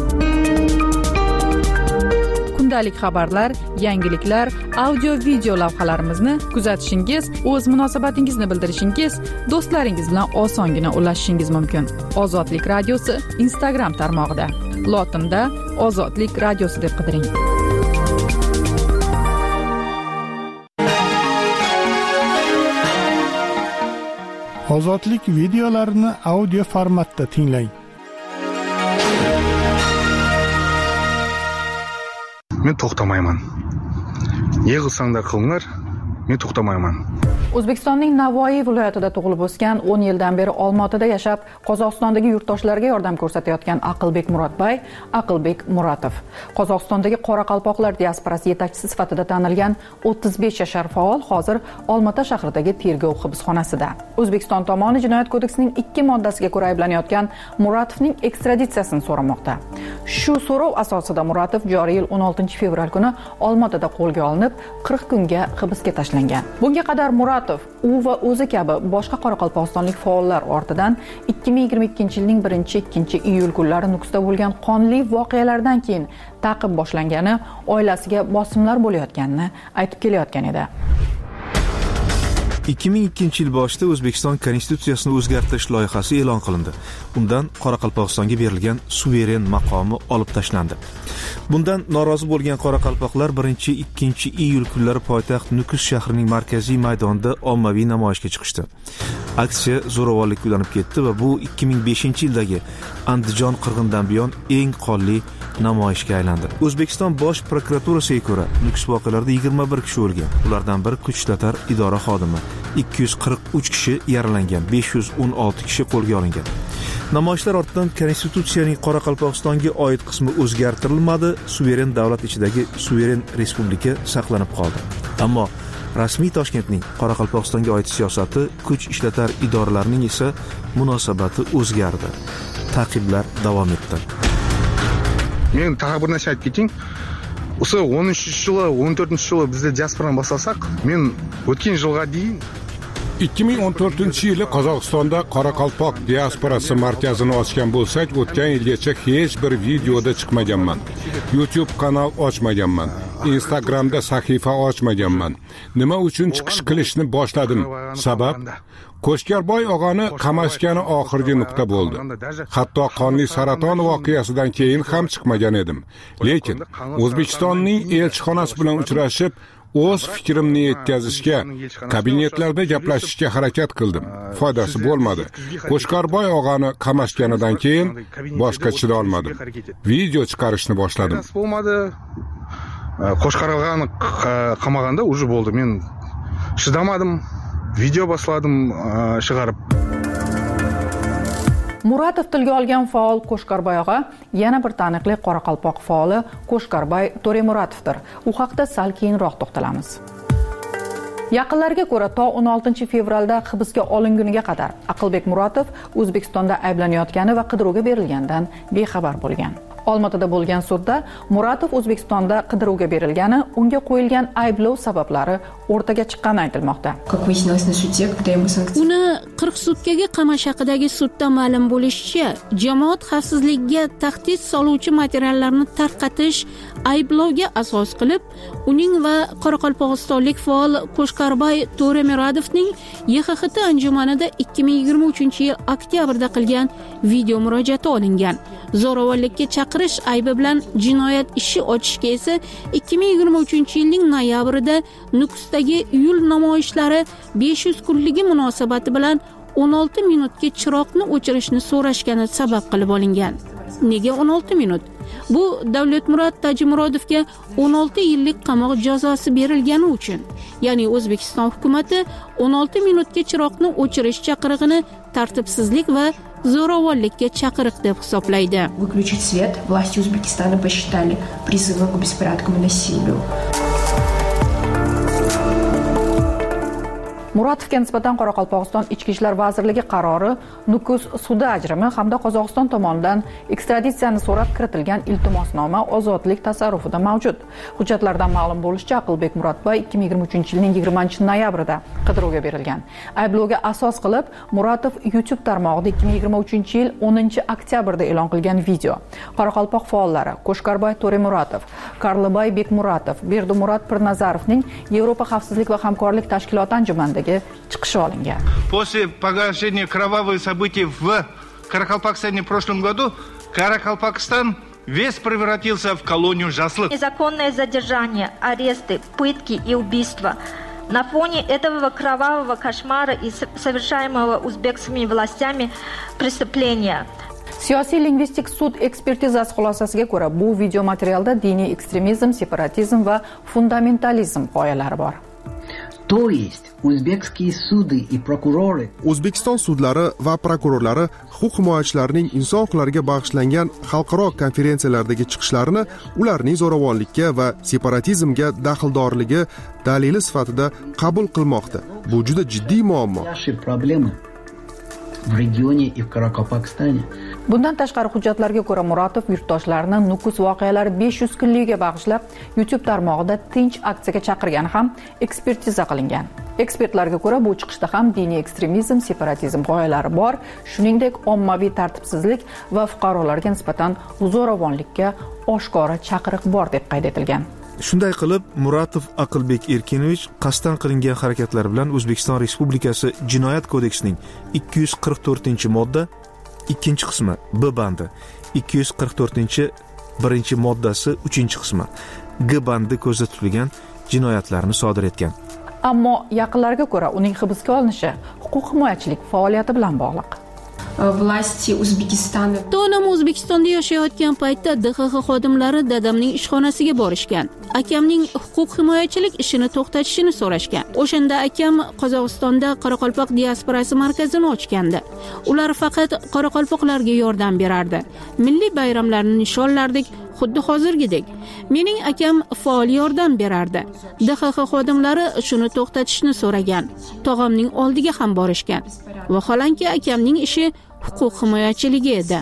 Kundalik xabarlar, yangiliklar, audio video lavhalarimizni kuzatishingiz, o'z munosabatingizni bildirishingiz, do'stlaringiz bilan osongina ulashishingiz mumkin. Ozodlik radiosi Instagram tarmog'ida. Lotinda Ozodlik radiosi deb qidiring. Ozodlik videolarini audio formatda tinglang. Men to'xtamayman. Ne qilsanglar qilinglar, men to'xtamayman. O'zbekistonning Navoiy viloyatida tug'ilib o'sgan, o'n yildan beri Olmaotada yashab, Qozog'istondagi yurtdoshlarga yordam ko'rsatayotgan Aqlbek Murodbay, Aqlbek Muratov. Qozog'istondagi qoraqalpoqlar diasporasi yetakchisi sifatida tanilgan o'ttiz besh yashar faol hozir Olmaota shahridagi tergov hibsxonasida. O'zbekiston tomoni Jinoyat kodeksining ikki moddasiga ko'ra ayblanayotgan Muratovning ekstraditsiyasini so'ramoqda. Shu so'rov asosida Muratov joriy yil o'n oltinchi fevral kuni Olmaotada qo'lga olinib, qirq kunga hibsga tashlangan. Bunga qadar Muratov u va o'zi kabi boshqa qoraqalpog'istonlik faollar ortidan ikki ming yigirma ikkinchi yilning birinchi ikkinchi iyul kunlari Nukusda bo'lgan qonli voqealardan keyin ta'qib boshlangani, oilasiga bosimlar bo'layotganini aytib kelayotgan edi. ikki ming ikkinchi yil boshida O'zbekiston konstitutsiyasini o'zgartirish loyihasi e'lon qilindi. Undan Qoraqalpog'istonga berilgan suveren maqomi olib tashlandi. Bundan norozi bo'lgan qoraqalpoqlar birinchi ikkinchi iyul kunlari poytaxt Nukus shahrining markaziy maydonida ommaviy namoyishga chiqishdi. Aksiya zo'ravonlikka ulanib ketdi va bu ikki ming beshinchi yildagi Andijon qirg'indan buyon eng qonli namoyishga aylandi. O'zbekiston bosh prokuraturasiga ko'ra, Nukus voqealarida yigirma bir kishi o'lgan. Ulardan biri kuch ishlatar idora xodimi. ikki yuz qirq uch kishi yaralangan, besh yuz o'n olti kishi qo'lga olingan. Namoyishlar ortidan konstitutsiyaning Qoraqalpog'istonga oid qismi o'zgartirilmadi, suveren davlat ichidagi suveren respublika saqlanib qoldi. Ammo rasmiy Toshkentning Qoraqalpog'istonga oid siyosati, kuch ishlatar idoralarining esa munosabati o'zgardi. Ta'qiblar davom etdi. Men tag'in bir narsa aytib keting. O'sha o'n uchinchi yili, o'n to'rtinchi yili bizda diasporani boshlasak, men o'tgan yilga deyim ikki ming o'n to'rtinchi yili Qozog'istonda Qoraqalpoq diasporasi markazini ochgan bo'lsak, o'tgan yilgacha hech bir videoda chiqmaganman. YouTube kanal ochmaganman. Instagramda sahifa ochmaganman. Nima uchun chiqish qilishni boshladim? Sabab Qo'shkarboy og'ani qamashgani oxirgi nuqta bo'ldi. Hatto qonli saraton voqeasidan keyin ham chiqmagan edim. Lekin O'zbekistonning elchixonasi bilan uchrashib, o'z fikrimni yetkazishga, kabinetlarda gaplashishga harakat qildim. Foydasi bo'lmadi. Qo'shkarboy og'ani qamashganidan keyin boshqa chida olmadim. Video chiqarishni boshladim. Bo'lmadi. Qo'shkarog'ani qamaganda уже bo'ldi. Men chidamadim. Video boshladim chiqarib. Muratov tilga olgan faol Qo'shkarboy og'a yana bir taniqli qoraqalpoq faoli Qo'shkarboy To'remuratovdir. U haqda sal keyinroq to'xtalamiz. Yaqinlariga ko'ra, to o'n oltinchi fevralda hibsga olinguniga qadar Aqlbek Muratov O'zbekistonda ayblanayotgani va qidiruvga berilgandan bexabar bo'lgan. Olmaotada bo'lgan sudda Muratov O'zbekistonda qidiruvga berilgani, unga qo'yilgan ayblov sabablari o'rtaga chiqqani aytilmoqda. Uni qirq sutkaga qamash haqidagi sudda ma'lum bo'lishicha, jamoat xavfsizligiga tahdid soluvchi materiallarni tarqatish ayblovga asos qilib, uning va qoraqalpog'istonlik faol Qo'shqarbay To'remiradovning Y X X T anjumanida ikki ming yigirma uchinchi yil oktyabrda qilgan video murojaati olingan. Zo'ravonlikka chaqirish aybi bilan jinoyat ishi ochishga esa ikki ming yigirma uchinchi yilning noyabrida Nukusdagi iyul namoyishlari besh yuz kunligi munosabati bilan o'n olti minutga chiroqni o'chirishni so'rashgani sabab qilib olingan. Nega o'n olti minut? Bu Davlatmurod Tajimurodovga o'n olti yillik qamoq jazosi berilgani uchun. Ya'ni O'zbekiston hukumatı o'n olti minutga chiroqni o'chirish chaqirig'ini tartibsizlik va zo'ravonlikka chaqiriq deb hisoblaydi. Выключить свет власти Узбекистана посчитали призывом к беспорядкам и насилию. Muratovga nisbatan Qoraqalpog'iston Ichki ishlar vazirligi qarori Nukus sudi ajrimi hamda Qozog'iston tomonidan ekstraditsiyani so'rab kiritilgan iltimosnoma ozodlik tasarrufida mavjud. Hujjatlardan ma'lum bo'lishicha, Aqlbek Muratboy ikki ming yigirma uchinchi yilning yigirmanchi noyabrida qidiruvga berilgan. Ayblovga asos qilib, Muratov YouTube tarmog'ida ikki ming yigirma uchinchi yil o'ninchi oktyabrda e'lon qilgan video Qoraqalpoq faollari Qo'shqarbay To'remiratov, Karlibay Bekmuratov, Berdimurat Pirnazarovning Yevropa xavfsizlik va hamkorlik tashkiloti anjumanida chiqishi olingan. После погашения кровавых событий в Каракалпакстане в прошлом году, Каракалпакстан весь превратился в колонию жаслык. Незаконное задержание, аресты, пытки и убийства. На фоне этого кровавого кошмара и совершаемого узбекскими властями преступления. Siyosiy lingvistik sud ekspertizasi xulosasiga ko'ra, bu video materialda diniy ekstremizm, separatizm va fundamentalizm g'oyalari bor. То есть o'zbekskiy суды и прокуроры O'zbekiston sudlari va prokurorlari huquq himoyachilarining inson huquqlariga bag'ishlangan xalqaro konferensiyalardagi chiqishlarini ularning zo'ravonlikka va separatizmga daxldorligi dalili sifatida qabul qilmoqda. Bu juda jiddiy muammo. в регионе и в Каракалпакстане. Bundan tashqari hujjatlarga ko'ra Muratov yurtdoshlarini Nukus voqealari besh yuz kunligiga bag'ishlab YouTube tarmog'ida tinch aksiyaga chaqirgani ham ekspertiza qilingan. Ekspertlarga ko'ra bu chiqishda ham diniy ekstremizm, separatizm g'oyalari bor, shuningdek ommaviy tartibsizlik va fuqarolarga nisbatan zo'ravonlikka oshkora chaqiriq bor deb qayd etilgan. Shunday qilib, Muratov Aqlbek Erkinovich qasddan qilingan harakatlar bilan O'zbekiston Respublikasi Jinoyat kodeksining ikki yuz qirq to'rtinchi modda ikkinchi qismi B bandi, ikki yuz qirq to'rtinchi birinchi moddasi uchinchi qismi G bandi ko'zda tutilgan jinoyatlarni sodir etgan. Ammo yaqinlarga ko'ra uning hibsga olinishi huquq himoyachilik faoliyati bilan bog'liq. Власти Узбекистана. Onam O'zbekistonda yashayotgan paytda D X X xodimlari dadamning ishxonasiga borishgan. Akamning huquq himoyachilik ishini to'xtatishini so'rashgan. O'shanda akam Qozog'istonda Qoraqalpoq diasporasi markazini ochgandi. Ular faqat qoraqalpoqlarga yordam berardi. Milliy bayramlarni nishonlardik, xuddi hozirgidek. Mening akam faol yordam berardi. D X X xodimlari shuni to'xtatishni so'ragan. Tog'amning oldiga ham borishgan. Vaholanki akamning ishi huquq himoyachiligi edi.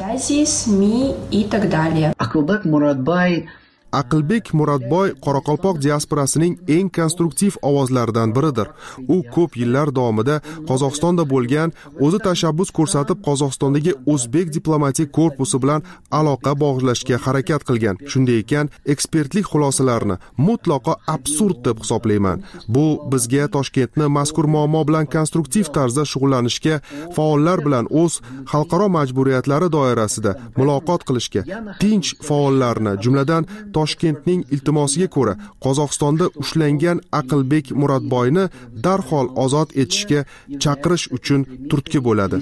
Aqlbek Muratboy Aqlbek Muratboy Qoraqalpoq diasporasining eng konstruktiv ovozlaridan biridir. U ko'p yillar davomida Qozog'istonda bo'lgan, o'zi tashabbus ko'rsatib Qozog'istondagi o'zbek diplomatik korpusi bilan aloqa bog'lashga harakat qilgan. Shunday ekan, ekspertlik xulosalarini mutlaqo absurd deb hisoblayman. Bu bizga Toshkentni mazkur muammo bilan konstruktiv tarzda shug'ullanishga, faollar bilan o'z xalqaro majburiyatlari doirasida muloqot qilishga, tinch faollarni, jumladan Toshkentning iltimosiga ko'ra Qozog'istonda ushlangan Aqlbek Muratboyni darhol ozod etishga chaqirish uchun turtki bo'ladi.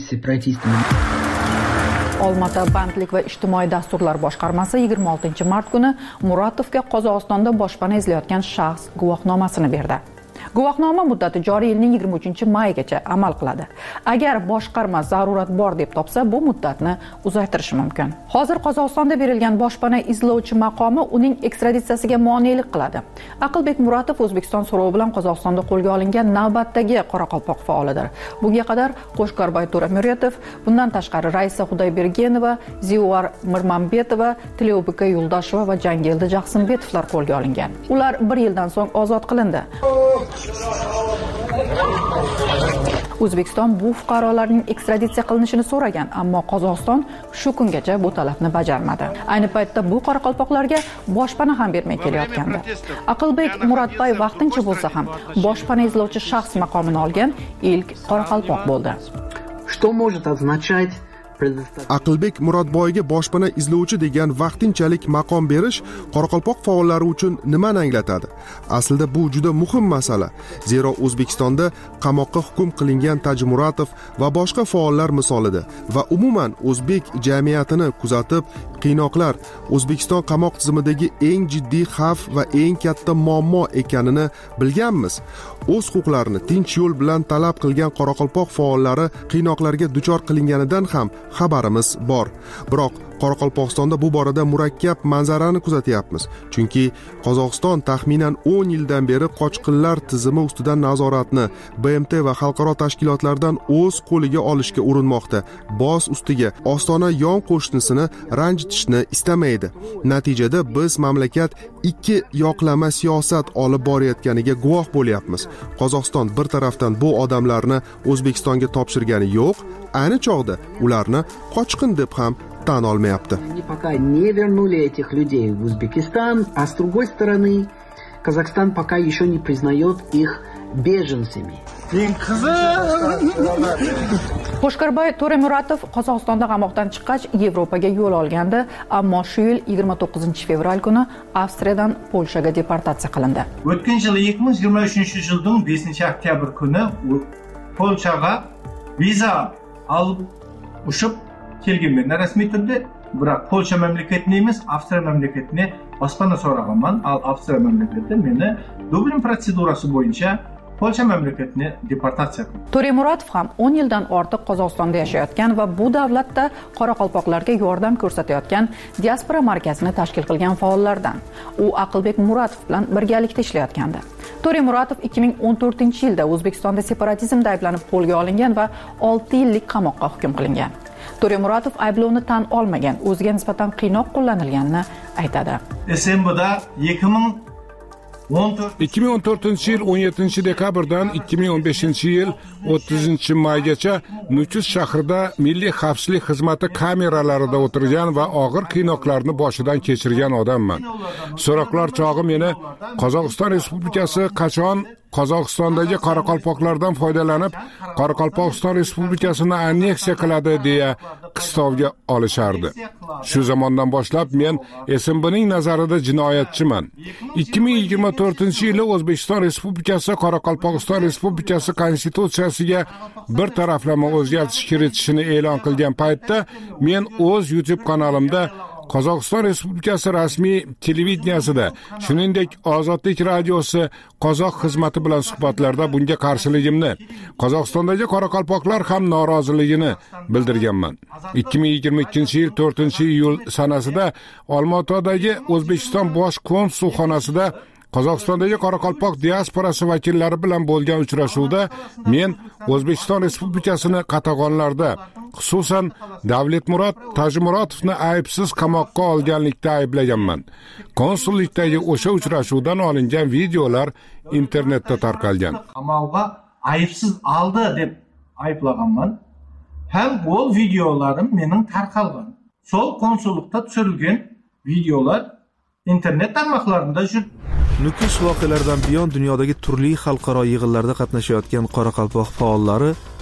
Olmaota bandlik va ijtimoiy dasturlar boshqarmasi yigirma oltinchi mart kuni Muratovga Qozog'istonda boshpana izlayotgan shaxs guvohnomasini berdi. Guvohnoma muddati joriy yilning yigirma uchinchi maygacha amal qiladi. Agar boshqarma zarurat bor deb topsa, bu muddatni uzaytirishi mumkin. Hozir Qozog'istonda berilgan boshpana izlovchi maqomi uning ekstraditsiyasiga monelik qiladi. Aqlbek Muratov O'zbekiston so'rovi bilan Qozog'istonda qo'lga olingan navbatdagi Qoraqalpoq faolidir. Bunga qadar Qo'shqorbay To'ramuratov, bundan tashqari Raisa Xudoybergenova, Ziuvar Mirmanbetova, Tileobika Yuldasheva va Jangildi Jaqsimbetovlar qo'lga olingan. Ular bir yildan so'ng ozod qilindi. O'zbekiston bu fuqarolarning ekstraditsiya qilinishini so'ragan, ammo Qozog'iston shu kungacha bu talabni bajarmadi. Ayni paytda bu qoraqalpoqlarga boshpana ham bermay kelayotgandi. Aqlbek Muratbay vaqtincha bo'lsa ham boshpana izlovchi shaxs maqomini olgan ilk qoraqalpoq bo'ldi. Что может означать Aqlbek Muratboyga boshpana izlovchi degan vaqtinchalik maqom berish Qoraqalpoq faollari uchun nimani anglatadi? Aslida bu juda muhim masala. Zero O'zbekistonda qamoqqa hukm qilingan Tajimuratov va boshqa faollar misolida va umuman o'zbek jamiyatini kuzatib, qiynoqlar O'zbekiston qamoq tizimidagi eng jiddiy xavf va eng katta muammo ekanini bilganmiz. O'z huquqlarini tinch yo'l bilan talab qilgan Qoraqalpoq faollari qiynoqlarga duchor qilinganidan ham xabarimiz bor. Biroq Qoraqalpog'istonda bu borada murakkab manzarani kuzatyapmiz. Chunki Qozog'iston taxminan o'n yildan beri qochqinlar tizimi ustidan nazoratni B M T va xalqaro tashkilotlardan o'z qo'liga olishga urinmoqda. Boz ustiga ostona yon qo'shnisini ranjitishni istamaydi. Natijada biz mamlakat ikki yoqlama siyosat olib borayotganiga guvoh bo'lyapmiz. Qozog'iston bir tarafdan bu odamlarni O'zbekistonga topshirgani yo'q, ayni chog'da ularni qochqin deb ham tan olmayapti. Они пока не вернули этих людей в Узбекистан, а с другой стороны, Казахстан пока еще не признает их беженцами. Qo'shqorbay To'ramuratov Qozog'istonda qamoqdan chiqqach Yevropaga yo'l olgandi, ammo shu yil yigirma to'qqizinchi fevral kuni Avstriyadan Polshaga deportatsiya qilindi. O'tgan yil ikki ming yigirma uchinchi yilning beshinchi oktyabr kuni Polshaga viza olib ushib kelganman rasmiy turda. Biroq Polsha mamlakatini emas, Avstriya mamlakatini boshpana so'raganman. Al Avstriya mamlakati meni Dublin protsedurasi bo'yicha Polsha mamlakatini deportatsiya qildi. To'ramuratov ham o'n yildan ortiq Qozog'istonda yashayotgan va bu davlatda qoraqalpoqlarga yordam ko'rsatayotgan diaspora markazini tashkil qilgan faollardan. U Aqlbek Muratov bilan birgalikda ishlayotgandi. To'ramuratov ikki ming o'n to'rtinchi yilda O'zbekistonda separatizmda ayblanib qo'lga olingan va olti yillik qamoqqa hukm qilingan. To'ramuratov ayblovni tan olmagan, o'ziga nisbatan qiynoq qo'llanilganini aytadi. S M B'da ikki ming ikki ming o'n to'rtinchi yil o'n yettinchi dekabrdan ikki ming o'n beshinchi yil o'ttizinchi maygacha Nukus shahrida Milliy xavfsizlik xizmati kameralarida o'tirgan va og'ir qiynoqlarni boshidan kechirgan odamman. So'roqlar chog'i meni Qozog'iston Respublikasi qachon Qozog'istondagi qoraqalpoqlardan foydalanib Qoraqalpog'iston Respublikasini anneksiya qiladi deya qistovga olishardi. Shu zamondan boshlab men S M B'ning nazarida jinoyatchiman. ikki ming yigirma to'rtinchi yili O'zbekiston Respublikasi Qoraqalpog'iston Respublikasi konstitutsiyasiga bir taraflama o'zgartirish kiritishini e'lon qilgan paytda men o'z YouTube kanalimda Qozog'iston Respublikasi rasmiy televideniyasida, shuningdek Ozodlik radiosi Qozoq xizmati bilan suhbatlarda bunga qarshiligimni, Qozog'istondagi qoraqalpoqlar ham noroziligini bildirganman. ikki ming yigirma ikkinchi yil to'rtinchi iyul sanasida Olmaotadagi O'zbekiston bosh konsulxonasida Qozog'istondagi qoraqalpoq diasporasi vakillari bilan bo'lgan uchrashuvda men O'zbekiston Respublikasini qatag'onlarda, xususan Davletmurod Tajimurotovni aybsiz qamoqqa olganlikda ayblaganman. Konsullikdagi o'sha uchrashuvdan olingan videolar internetda tarqalgan. Qamoqqa aybsiz oldi deb ayblaganman. Ham bu videolarim mening tarqalgan. Sol konsullikda tushirilgan videolar internet tarmoqlarida shu Nukus voqealaridan buyon dunyodagi turli xalqaro yig'inlarda qatnashayotgan qoraqalpoq faollari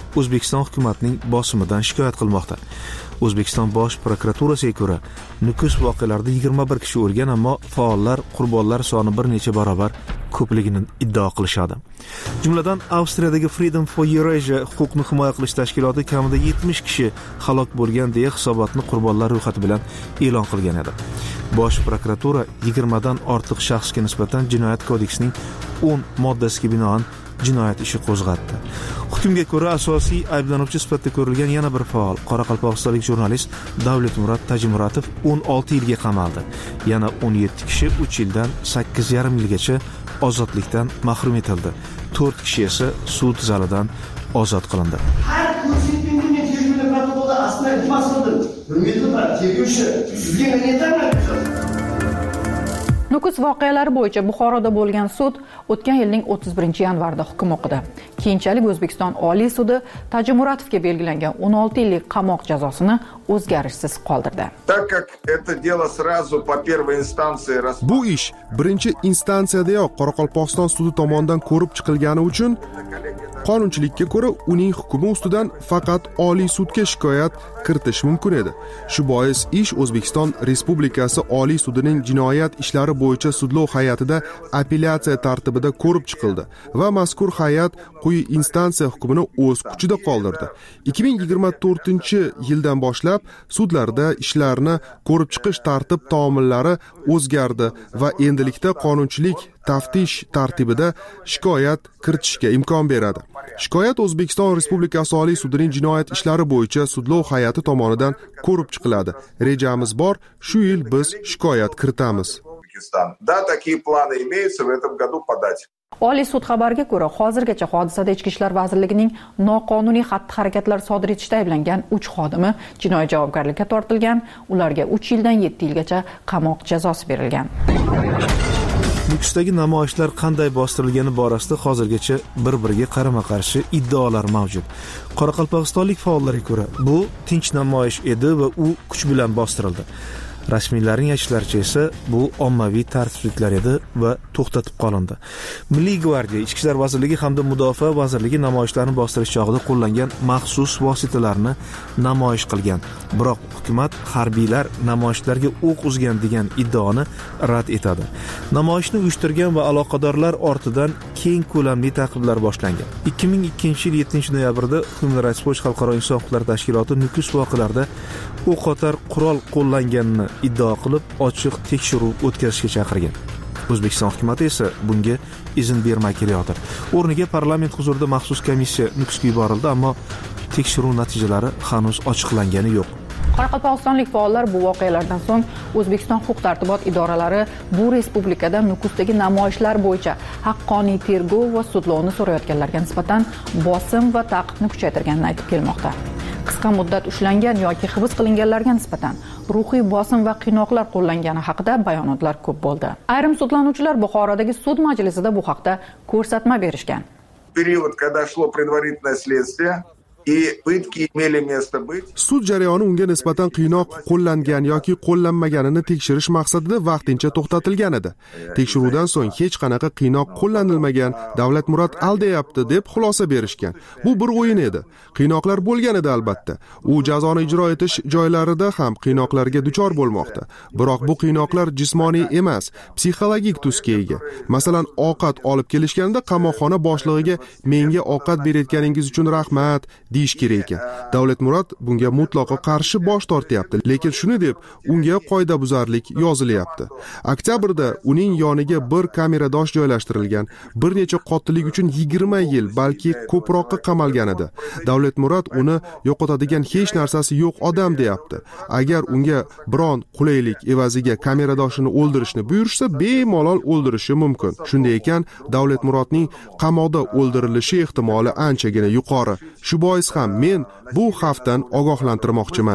O'zbekiston hukumatining bosimidan shikoyat qilmoqda. O'zbekiston bosh prokuraturasiga ko'ra, Nukus voqealarida yigirma bir kishi o'lgan, ammo faollar qurbonlar soni bir necha barobar ko'pligini iddao qilishadi. Jumladan, Avstriyadagi Freedom for Eurasia huquqni himoya qilish tashkiloti kamida yetmish kishi halok bo'lgan deya hisobotni qurbonlar ro'yxati bilan e'lon qilgan edi. Bosh prokuratura yigirmadan ortiq shaxsga nisbatan Jinoyat kodeksining o'n moddasiga binoan jinoyat ishi qo'zg'atdi. Hukmga ko'ra asosiy ayblanuvchi sifatida ko'rilgan yana bir faol, qoraqalpog'istonlik jurnalist Davlatmurod Tajimuratov o'n olti yilga qamaldi. Yana o'n yetti kishi uch yildan sakkiz yarim yilgacha ozodlikdan mahrum etildi. to'rt kishi esa sud zalidan ozod qilindi. Har ko'rsatmaning tegishli protokolda aslida iltimos qildim. Hurmatli tergovchi, sizga minnatdorman. Nukus voqealari bo'yicha Buxoroda bo'lgan sud o'tgan yilning o'ttiz birinchi yanvarida hukm o'qidi. Keyinchalik O'zbekiston Oliy sudi Tajimuratovga belgilangan o'n olti yillik qamoq jazosini o'zgarishsiz qoldirdi. Bu ish birinchi instansiyadayoq Qoraqalpog'iston sudi tomonidan ko'rib chiqilgani uchun qonunchilikka ko'ra uning hukmi ustidan faqat Oliy sudga shikoyat kiritish mumkin edi. Shu bois ish O'zbekiston Respublikasi Oliy sudining jinoyat ishlari bo'yicha sudlov hay'atida apellyatsiya tartibida ko'rib chiqildi va mazkur hay'at quyi instansiya hukmini o'z kuchida qoldirdi. ikki ming yigirma to'rtinchi yildan boshlab sudlarda ishlarni ko'rib chiqish tartib taomillari o'zgardi va endilikda qonunchilik taftish tartibida shikoyat kiritishga imkon beradi. Shikoyat O'zbekiston Respublikasi Oliy sudining jinoyat ishlari bo'yicha sudlov hay'ati tomonidan ko'rib chiqiladi. Rejamiz bor, shu yil biz shikoyat kiritamiz. Да, такие планы имеются в этом году подать. Oliy sud xabariga ko'ra, hozirgacha hodisada Ichki ishlar vazirligining noqonuniy xatti-harakatlar sodir etishda ayblangan uch xodimi jinoiy javobgarlikka tortilgan, ularga uch yildan yetti yilgacha qamoq jazosi berilgan. Nukusdagi namoyishlar qanday bostirilgani borasida hozirgacha bir-biriga qarama-qarshi iddaolar mavjud. Qoraqalpog'istonlik faollarga ko'ra, bu tinch namoyish edi va u kuch bilan bostirildi. Rasmiylarning aytishlaricha esa bu ommaviy tartibsizliklar edi va to'xtatib qolindi. Milliy gvardiya, Ichki ishlar vazirligi hamda Mudofaa vazirligi namoyishlarni bostirish chog'ida qo'llangan maxsus vositalarni namoyish qilgan. Biroq hukumat harbiylar namoyishlarga o'q uzgan degan iddaoni rad etadi. Namoyishni uyushtirgan va aloqadorlar ortidan keng ko'lamli ta'qiblar boshlangan. ikki ming ikkinchi yil yettinchi noyabrda Human Rights Watch xalqaro inson huquqlari tashkiloti Nukus voqealarida o'qotar qurol qo'llanganini iddao qilib, ochiq tekshiruv o'tkazishga chaqirgan. O'zbekiston hukumatı esa bunga izn bermay kelayotir. O'rniga parlament huzurida maxsus komissiya Nukusga yuborildi, ammo tekshiruv natijalari hanuz ochiqlangani yo'q. Qoraqalpog'istonlik faollar bu voqealardan so'ng O'zbekiston huquq-tartibot idoralari bu respublikada Nukusdagi namoyishlar bo'yicha haqqoniy tergov va sudlovni so'rayotganlarga nisbatan bosim va taqiqni kuchaytirganini aytib kelmoqda. Qisqa muddat ushlangan yoki hibs qilinganlarga nisbatan ruhiy bosim va qiynoqlar qo'llangani haqida bayonotlar ko'p bo'ldi. Ayrim sudlanuvchilar Buxorodagi sud majlisida bu haqda ko'rsatma berishgan. Период, когда шло предварительное следствие, и пытки имели место быть. Sud jarayoni unga nisbatan qiynoq qo'llangan yoki qo'llanmaganini tekshirish maqsadida vaqtincha to'xtatilgan edi. Tekshiruvdan so'ng hech qanaqa qiynoq qo'llanilmagan, Davlatmurod aldayapti deb xulosa berishgan. Bu bir o'yin edi. Qiynoqlar bo'lgan edi albatta. U jazoni ijro etish joylarida ham qiynoqlarga duchor bo'lmoqda. Biroq bu qiynoqlar jismoniy emas, psixologik tusga ega. Masalan, ovqat olib kelishganda qamoqxona boshlig'iga menga ovqat berayotganingiz uchun rahmat deyish kerak ekan. Davlatmurod bunga mutlaqo qarshi bosh tortyapti, lekin shuni deb unga qoidabuzarlik yozilyapti. Oktyabrda uning yoniga bir kameradosh joylashtirilgan, bir necha qotillik uchun yigirma yil, balki ko'proqqa qamalgan edi. Davlatmurod uni yo'qotadigan hech narsasi yo'q odam deyapti. Agar unga biron qulaylik evaziga kameradoshini o'ldirishni buyursa, bemalol o'ldirishi mumkin. Shunday ekan, Davlatmurodning qamoqda o'ldirilishi ehtimoli anchagina yuqori. Shu bois ham men bu xavfdan ogohlantirmoqchiman.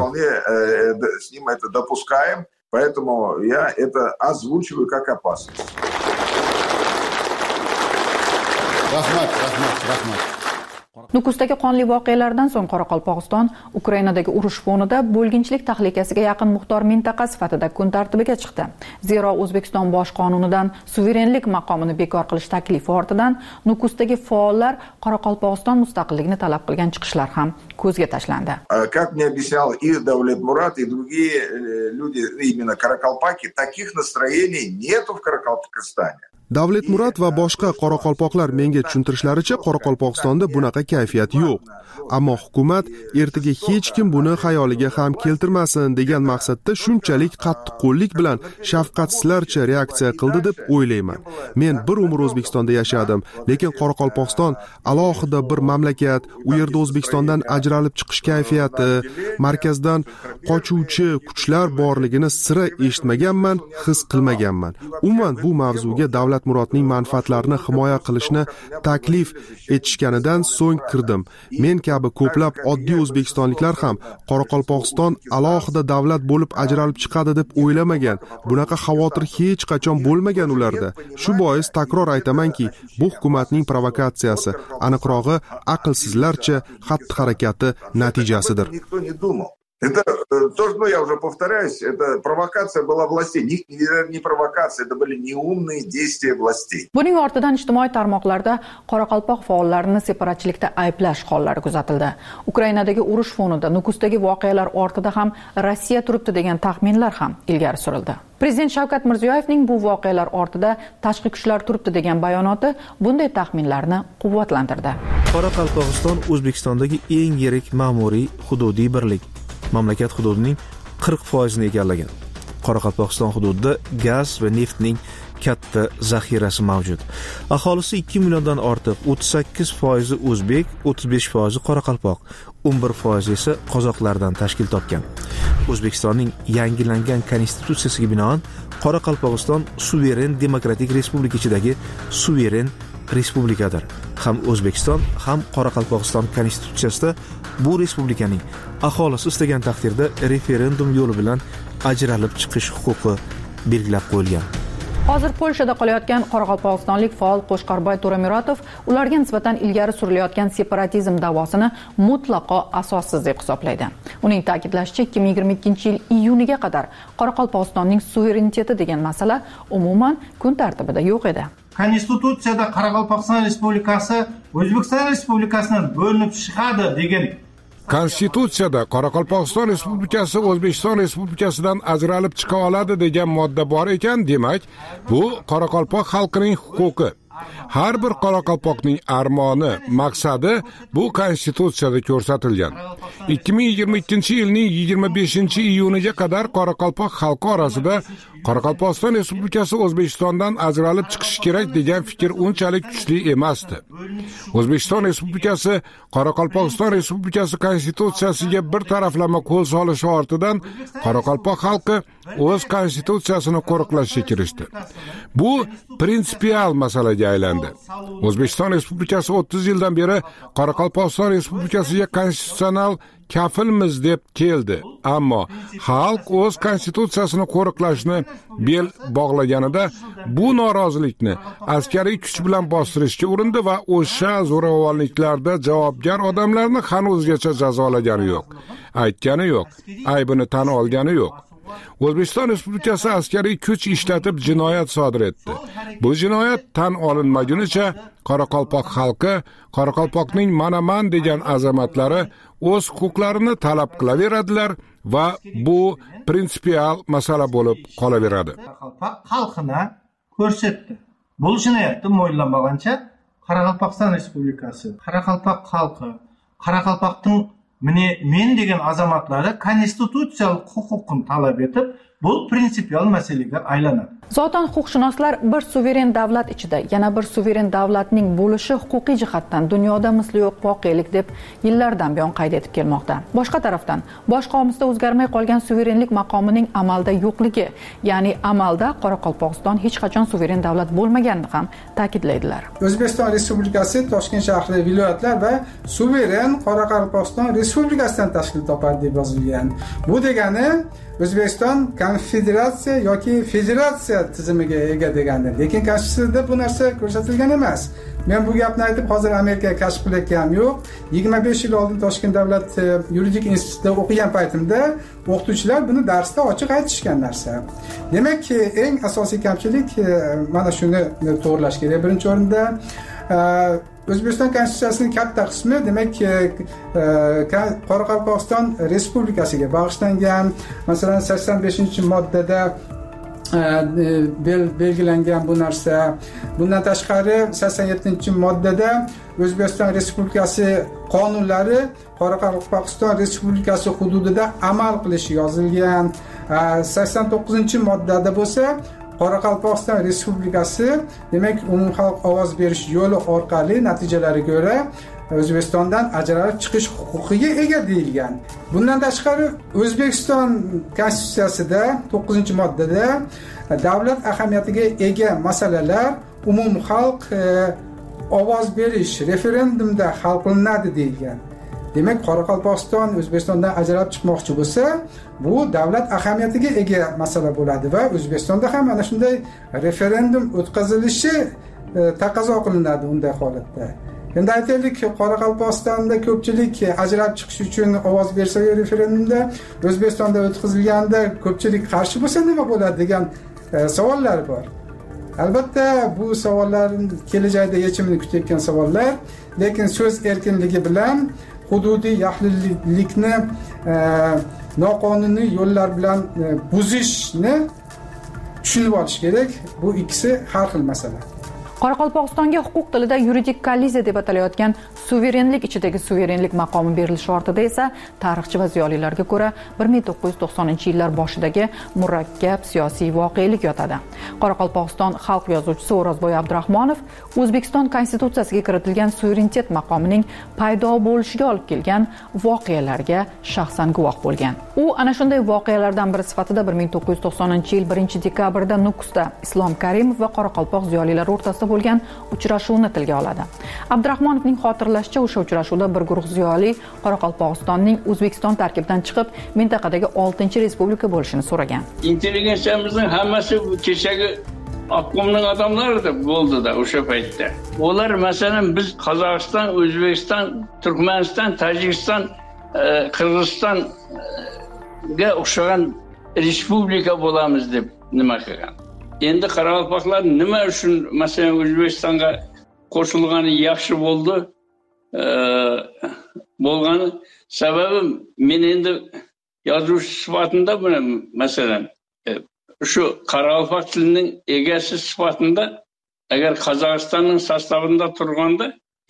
С ним это допускаем, поэтому я это озвучиваю как опасность. Rahmat, rahmat, rahmat. Nukusdagi qonli voqealardan so'ng Qoraqalpog'iston Ukrainadagi urush fonida bo'lginchilik tahlikasiga yaqin muxtor mintaqa sifatida kun tartibiga chiqdi. Zero O'zbekiston bosh qonunidan suverenlik maqomini bekor qilish taklifi ortidan Nukusdagi faollar Qoraqalpog'iston mustaqilligini talab qilgan chiqishlar ham ko'zga tashlandi. Как мне объяснял и Давлет Мурат, и другие люди, именно каракалпаки, таких настроений нету в Каракалпакистане. Davlet Murat va boshqa qoraqalpoqlar menga tushuntirishlaricha Qoraqalpog'istonda bunaqa kayfiyat yo'q. Ammo hukumat ertaga hech kim buni xayoliga ham keltirmasin degan maqsadda shunchalik qattiqqo'llik bilan shafqatsizlarcha reaksiya qildi deb o'ylayman. Men bir umr O'zbekistonda yashadim, lekin Qoraqalpog'iston alohida bir mamlakat, u yerda O'zbekistondan ajralib chiqish kayfiyati, markazdan qochuvchi kuchlar borligini sira eshitmaganman, his qilmaganman. Umuman bu mavzuga Davlat Muratning manfaatlarini himoya qilishni taklif etishganidan so'ng kirdim. Men kabi ko'plab oddiy o'zbekistonliklar ham Qoraqalpog'iston alohida davlat bo'lib ajralib chiqadi deb o'ylamagan. Bunaqa xavotir hech qachon bo'lmagan ularda. Shu bois takror aytamanki, bu hukumatning provokatsiyasi, aniqrog'i aqlsizlarcha xatti-harakati natijasidir. Это тоже, ну я уже повторяюсь, это провокация была властей. Не, не провокация, это были неумные действия властей. Buning ortidan ijtimoiy tarmoqlarda Qoraqalpoq faollarini separatchilikda ayblash hollari kuzatildi. Ukrainadagi urush fonida Nukusdagi voqealar ortida ham Rossiya turibdi degan taxminlar ham ilgari surildi. Prezident Shavkat Mirziyoyevning bu voqealar ortida tashqi kuchlar turibdi degan bayonoti bunday taxminlarni quvvatlantirdi. Qoraqalpog'iston O'zbekistondagi eng yirik ma'muriy hududiy birlik. Mamlakat hududining qirq foizini egallagan. Qoraqalpog'iston hududida gaz va neftning katta zaxirasi mavjud. Aholisi ikki milliondan ortiq, o'ttiz sakkiz foizi o'zbek, o'ttiz besh foizi qoraqalpoq, o'n bir foizi esa qozoqlardan tashkil topgan. O'zbekistonning yangilangan konstitutsiyasiga binoan Qoraqalpog'iston suveren demokratik respublika ichidagi suveren respublikadir. Ham O'zbekiston, ham Qoraqalpog'iston konstitutsiyasida bu respublikaning aholisi istagan taqdirda referendum yo'li bilan ajralib chiqish huquqi belgilab qo'yilgan. Hozir Polshada qolayotgan qoraqalpog'istonlik faol Qo'shqorboy To'ramiratov ularga nisbatan ilgari surilayotgan separatizm da'vosini mutlaqo asossiz deb hisoblaydi. Uning ta'kidlashicha, ikki ming yigirma ikkinchi yil iyuniga qadar Qoraqalpog'istonning suvereniteti degan masala umuman kun tartibida yo'q edi. Konstitutsiyada Qoraqalpog'iston Respublikasi O'zbekiston Respublikasidan bo'linib chiqadi degan Konstitutsiyada Qoraqalpog'iston Respublikasi O'zbekiston Respublikasidan ajralib chiqa oladi degan modda bor ekan, demak, bu Qoraqalpoq xalqining huquqi. Har bir qoraqalpoqning armoni, maqsadi bu konstitutsiyada ko'rsatilgan. ikki ming yigirma ikkinchi yilning yigirma beshinchi iyuniga qadar Qoraqalpoq xalqi orasida Qoraqalpog'iston Respublikasi O'zbekistondan ajralib chiqishi kerak degan fikr unchalik kuchli emasdi. O'zbekiston Respublikasi Qoraqalpog'iston Respublikasi konstitutsiyasiga bir taraflama qo'l solishi ortidan Qoraqalpoq xalqi o'z konstitutsiyasini qo'riqlashga kirishdi. Bu prinsipial masalaga aylandi. O'zbekiston Respublikasi o'ttiz yildan beri Qoraqalpog'iston Respublikasiga konstitutsional kafilmiz deb keldi. Ammo xalq o'z konstitutsiyasini qo'riqlashni bel bog'laganida bu norozilikni askariy kuch bilan bostirishga urindi va o'sha zo'ravonliklarda javobgar odamlarni hanuzgacha jazolagani yo'q. Aytgani yo'q, aybini tan olgani yo'q. O'zbekiston Respublikasi askariy kuch ishlatib jinoyat sodir etdi. Bu jinoyat tan olinmagunicha Qoraqalpoq xalqi, Qoraqalpoqning manaman degan azamatlari o'z huquqlarini talab qilaveradilar va bu prinsipial masala bo'lib qolaveradi. Qoraqalpoq xalqini ko'rsatdi. Bo'lishini mo'ylamagancha Qoraqalpog'iston Respublikasi, Qoraqalpoq xalqi, Qoraqalpoqning Mine, men degan azamatlari konstitutsiyal huquqni talab etib, bu prinsipial masalaga aylanadi. Zotan huquqshunoslar bir suveren davlat ichida yana bir suveren davlatning bo'lishi huquqiy jihatdan dunyoda misli yo'q voqelik deb yillardan buyon qayd etib kelmoqda. Boshqa tarafdan, bosh qomusda o'zgarmay qolgan suverenlik maqomining amalda yo'qligi, ya'ni amalda Qoraqalpog'iston hech qachon suveren davlat bo'lmaganini ham ta'kidlaydilar. O'zbekiston Respublikasi Toshkent shahri viloyatlar va suveren Qoraqalpog'iston Respublikasidan tashkil topadi deb yozilgan. Bu degani O'zbekiston konfederatsiya yoki federatsiya tizimiga ega degandi. Lekin konstitutsiyada bu narsa ko'rsatilgan emas. Men bu gapni aytib hozir Amerikaga kashf qilayotganim yo'q. yigirma besh yil oldin Toshkent davlat yuridik institutida o'qigan paytimda o'qituvchilar buni darsda ochiq aytishgan narsa. Demak, eng asosiy kamchilik mana shuni to'g'rilash kerak. Birinchi o'rinda O'zbekiston konstitutsiyasining katta qismi demak Qoraqalpog'iston Respublikasiga bag'ishlangan. Masalan, sakson beshinchi moddada belgilangan bu narsa. Bundan tashqari sakson yettinchi moddada O'zbekiston Respublikasi qonunlari Qoraqalpog'iston Respublikasi hududida amal qilishi yozilgan. sakson to'qqizinchi moddada bo'lsa Qoraqalpog'iston Respublikasi demak umumxalq ovoz berish yo'li orqali natijalari ko'ra O'zbekistondan ajralib chiqish huquqiga ega deyilgan. Bundan tashqari O'zbekiston konstitutsiyasida to'qqizinchi moddada davlat ahamiyatiga ega masalalar umumxalq ovoz berish referendumda hal qilinadi deyilgan. Demak, Qoraqalpog'iston O'zbekistondan ajralib chiqmoqchi bo'lsa, bu davlat ahamiyatiga ega masala bo'ladi va O'zbekistonda ham ana shunday referendum o'tkazilishi taqozo qilinadi unday holatda. Endi aytaylik, Qoraqalpog'istonda ko'pchilik ajralib chiqish uchun ovoz bersa referendumda, O'zbekistonda o'tkazilganda ko'pchilik qarshi bo'lsa nima bo'ladi degan savollar bor. Albatta, bu savollar kelajakda yechimini kutayotgan savollar, lekin so'z erkinligi bilan hududiy yaxlitlikni noqonuniy yo'llar bilan buzishni tushunib olish kerak. Bu ikkisi har xil masala. Qoraqalpog'istonga huquq tilida yuridik kolliziya deb atalayotgan suverenlik ichidagi suverenlik maqomi berilishi ortida esa tarixchi va ziyolilarga ko'ra bir ming to'qqiz yuz to'qsoninchi yillar boshidagi murakkab siyosiy voqelik yotadi. Qoraqalpog'iston xalq yozuvchisi O'rozboy Abdurahmonov O'zbekiston konstitutsiyasiga kiritilgan suverenitet maqomining paydo bo'lishiga olib kelgan voqealarga shaxsan guvoh bo'lgan. U ana shunday voqealardan biri sifatida bir ming to'qqiz yuz to'qsoninchi yil birinchi dekabrda Nukusda Islom Karimov va Qoraqalpoq ziyolilari o'rtasida bo'lgan uchrashuvni tilga oladi. Abdurahmonovning xotirlashicha, o'sha uchrashuvda bir guruh ziyoli Qoraqalpog'istonning O'zbekiston tarkibidan chiqib, mintaqadagi oltinchi respublika bo'lishini so'ragan. Intelligensiyamizning hammasi kechagi oqimning odamlari deb bo'ldi-da o'sha paytda. Ular masalan biz Qozog'iston, O'zbekiston, Turkmaniston, Tojikiston, Qirg'izistonga o'xshagan respublika bo'lamiz deb nima qilgan. Endi Qoraqalpoqlar nima uchun masalan O'zbekistonga qo'shilgani yaxshi bo'ldi? Bo'lgani sababi men endi yozuvchi sifatida buni masalan shu Qoraqalpoq tilining egasi sifatida agar Qozog'istonning sostavida turganda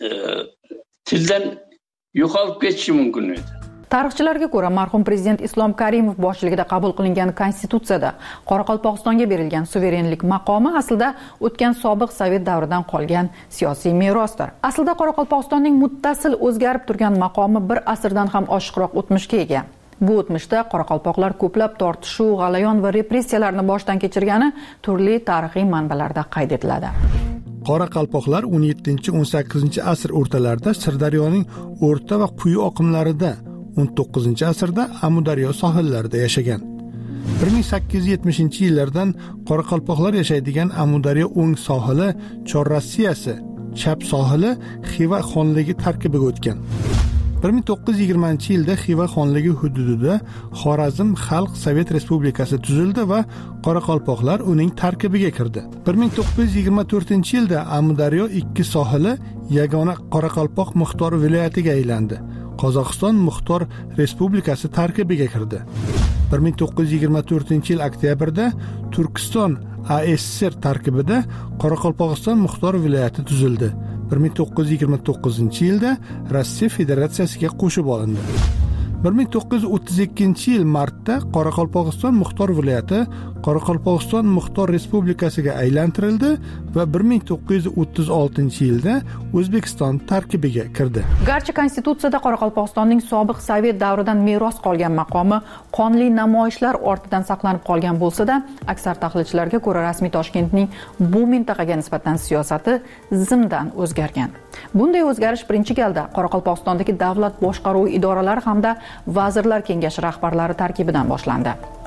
tildan yo'qolib ketishi mumkin edi. Tarixchilarga ko'ra, marhum prezident Islom Karimov boshchiligida qabul qilingan konstitutsiyada Qoraqalpog'istonga berilgan suverenlik maqomi aslida o'tgan sobiq Sovet davridan qolgan siyosiy merosdir. Aslida Qoraqalpog'istonning muttasil o'zgarib turgan maqomi bir asrdan ham oshiqroq o'tmishga ega. Bu o'tmishda qoraqalpoqlar ko'plab tortishuv, g'alayon va repressiyalarni boshdan kechirgani turli tarixiy manbalarda qayd etiladi. Qoraqalpoqlar o'n yettinchi o'n sakkizinchi asr o'rtalarida Sirdaryoning o'rta va quyi oqimlarida, o'n to'qqizinchi asrda Amudaryo sohillarida yashagan. bir ming sakkiz yuz yetmishinchi yillardan qoraqalpoqlar yashaydigan Amudaryo o'ng sohili Chorrossiyasi, chap sohili Xiva xonligi tarkibiga o'tgan. bir ming to'qqiz yuz yigirmanchi yilda Xiva xonligi hududida Xorazm Xalq Sovet Respublikasi tuzildi va qoraqalpoqlar uning tarkibiga kirdi. bir ming to'qqiz yuz yigirma to'rtinchi yilda Amudaryo ikki sohili yagona Qoraqalpoq muxtor viloyatiga aylandi. Qozog'iston muxtor respublikasi tarkibiga kirdi. bir ming to'qqiz yuz yigirma to'rtinchi yil oktyabrda Turkiston A S S R tarkibida Qoraqalpog'iston muxtor viloyati tuzildi. bir ming to'qqiz yuz yigirma to'qqizinchi yilda Rossiya Federatsiyasiga qo'shib olindi. bir ming to'qqiz yuz o'ttiz ikkinchi yil martda Qoraqalpog'iston muxtor viloyati Qoraqalpog'iston muxtor respublikasiga aylantirildi va bir ming to'qqiz yuz o'ttiz oltinchi yilda O'zbekiston tarkibiga kirdi. Garchi konstitutsiyada Qoraqalpog'istonning sobiq Sovet davridan meros qolgan maqomi qonli namoyishlar ortidan saqlanib qolgan bo'lsa-da, aksar tahlilchilarga ko'ra rasmiy Toshkentning bu mintaqaga nisbatan siyosati zimdan o'zgargan. Bunday o'zgarish birinchi galda Qoraqalpog'istondagi davlat boshqaruvi idoralari hamda vazirlar kengashi rahbarlari tarkibidan boshlandi.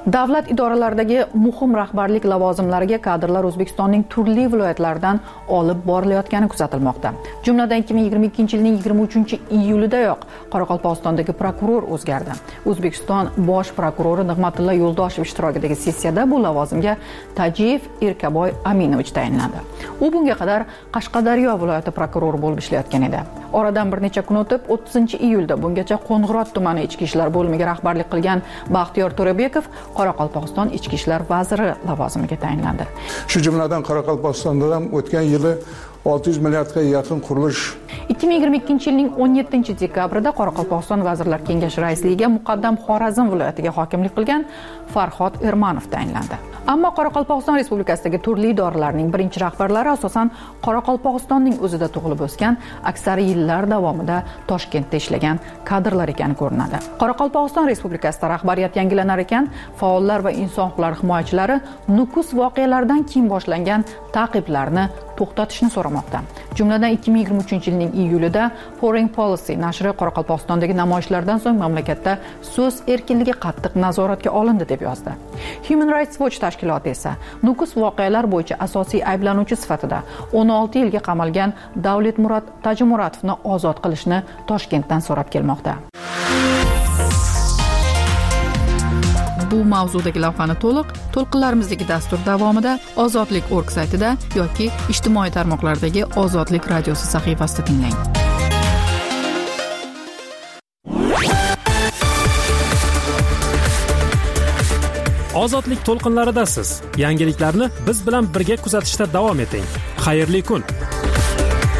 Davlat idoralaridagi muhim rahbarlik lavozimlariga kadrlar O'zbekistonning turli viloyatlaridan olib borilayotgani kuzatilmoqda. Jumladan ikki ming yigirma ikkinchi yilning yigirma uchinchi iyulidayoq Qoraqalpog'istondagi prokuror o'zgardi. O'zbekiston bosh prokurori Nig'matilla Yo'ldoshev ishtirokidagi sessiyada bu lavozimga Tajiyev Erkaboy Aminovich tayinlandi. U bunga qadar Qashqadaryo viloyati prokurori bo'lib ishlayotgan edi. Oradan bir necha kun o'tib, o'ttizinchi iyulda bungacha Qo'ng'irot tumani ichki ishlar bo'limiga rahbarlik qilgan Baxtiyor To'rabekov Qoraqalpog'iston ichki ishlar vaziri lavozimiga tayinlandi. Shu jumladan Qoraqalpog'istonda ham o'tgan yili olti yuz milliardga yaqin qurilish. ikki ming yigirma ikkinchi yilning o'n yettinchi dekabrida Qoraqalpog'iston Vazirlar Kengashi raisligiga Muqaddam Xorazm viloyatiga hokimlik qilgan Farhod Ermanov tayinlandi. Ammo Qoraqalpog'iston Respublikasidagi turli idoralarning birinchi rahbarlari asosan Qoraqalpog'istonning o'zida tug'ilib o'sgan, aksari yillar davomida Toshkentda ishlagan kadrlar ekani ko'rinadi. Qoraqalpog'iston Respublikasida rahbariyat yangilanar ekan, faollar va inson huquqlari himoyachilari Nukus voqealaridan keyin boshlangan ta'qiblarni to'xtatishni so'ramoqda. Jumladan ikki ming yigirma uchinchi yilning iyulida Foreign Policy nashri Qoraqalpog'istondagi namoyishlardan so'ng mamlakatda so'z erkinligi qattiq nazoratga olindi deb yozdi. Human Rights Watch tashkiloti esa Nukus voqealar bo'yicha asosiy ayblanuvchi sifatida o'n olti yilga qamalgan Davletmurod Tajimuratovni ozod qilishni Toshkentdan so'rab kelmoqda. Bu mavzudagi lavhani to'liq to'lqinlarimizdagi dastur davomida ozodlik точка org saytida yoki ijtimoiy tarmoqlardagi Ozodlik radiosi sahifasida tinglang. Ozodlik to'lqinlaridasiz. Yangiliklarni biz bilan birga kuzatishda davom eting. Xayrli kun.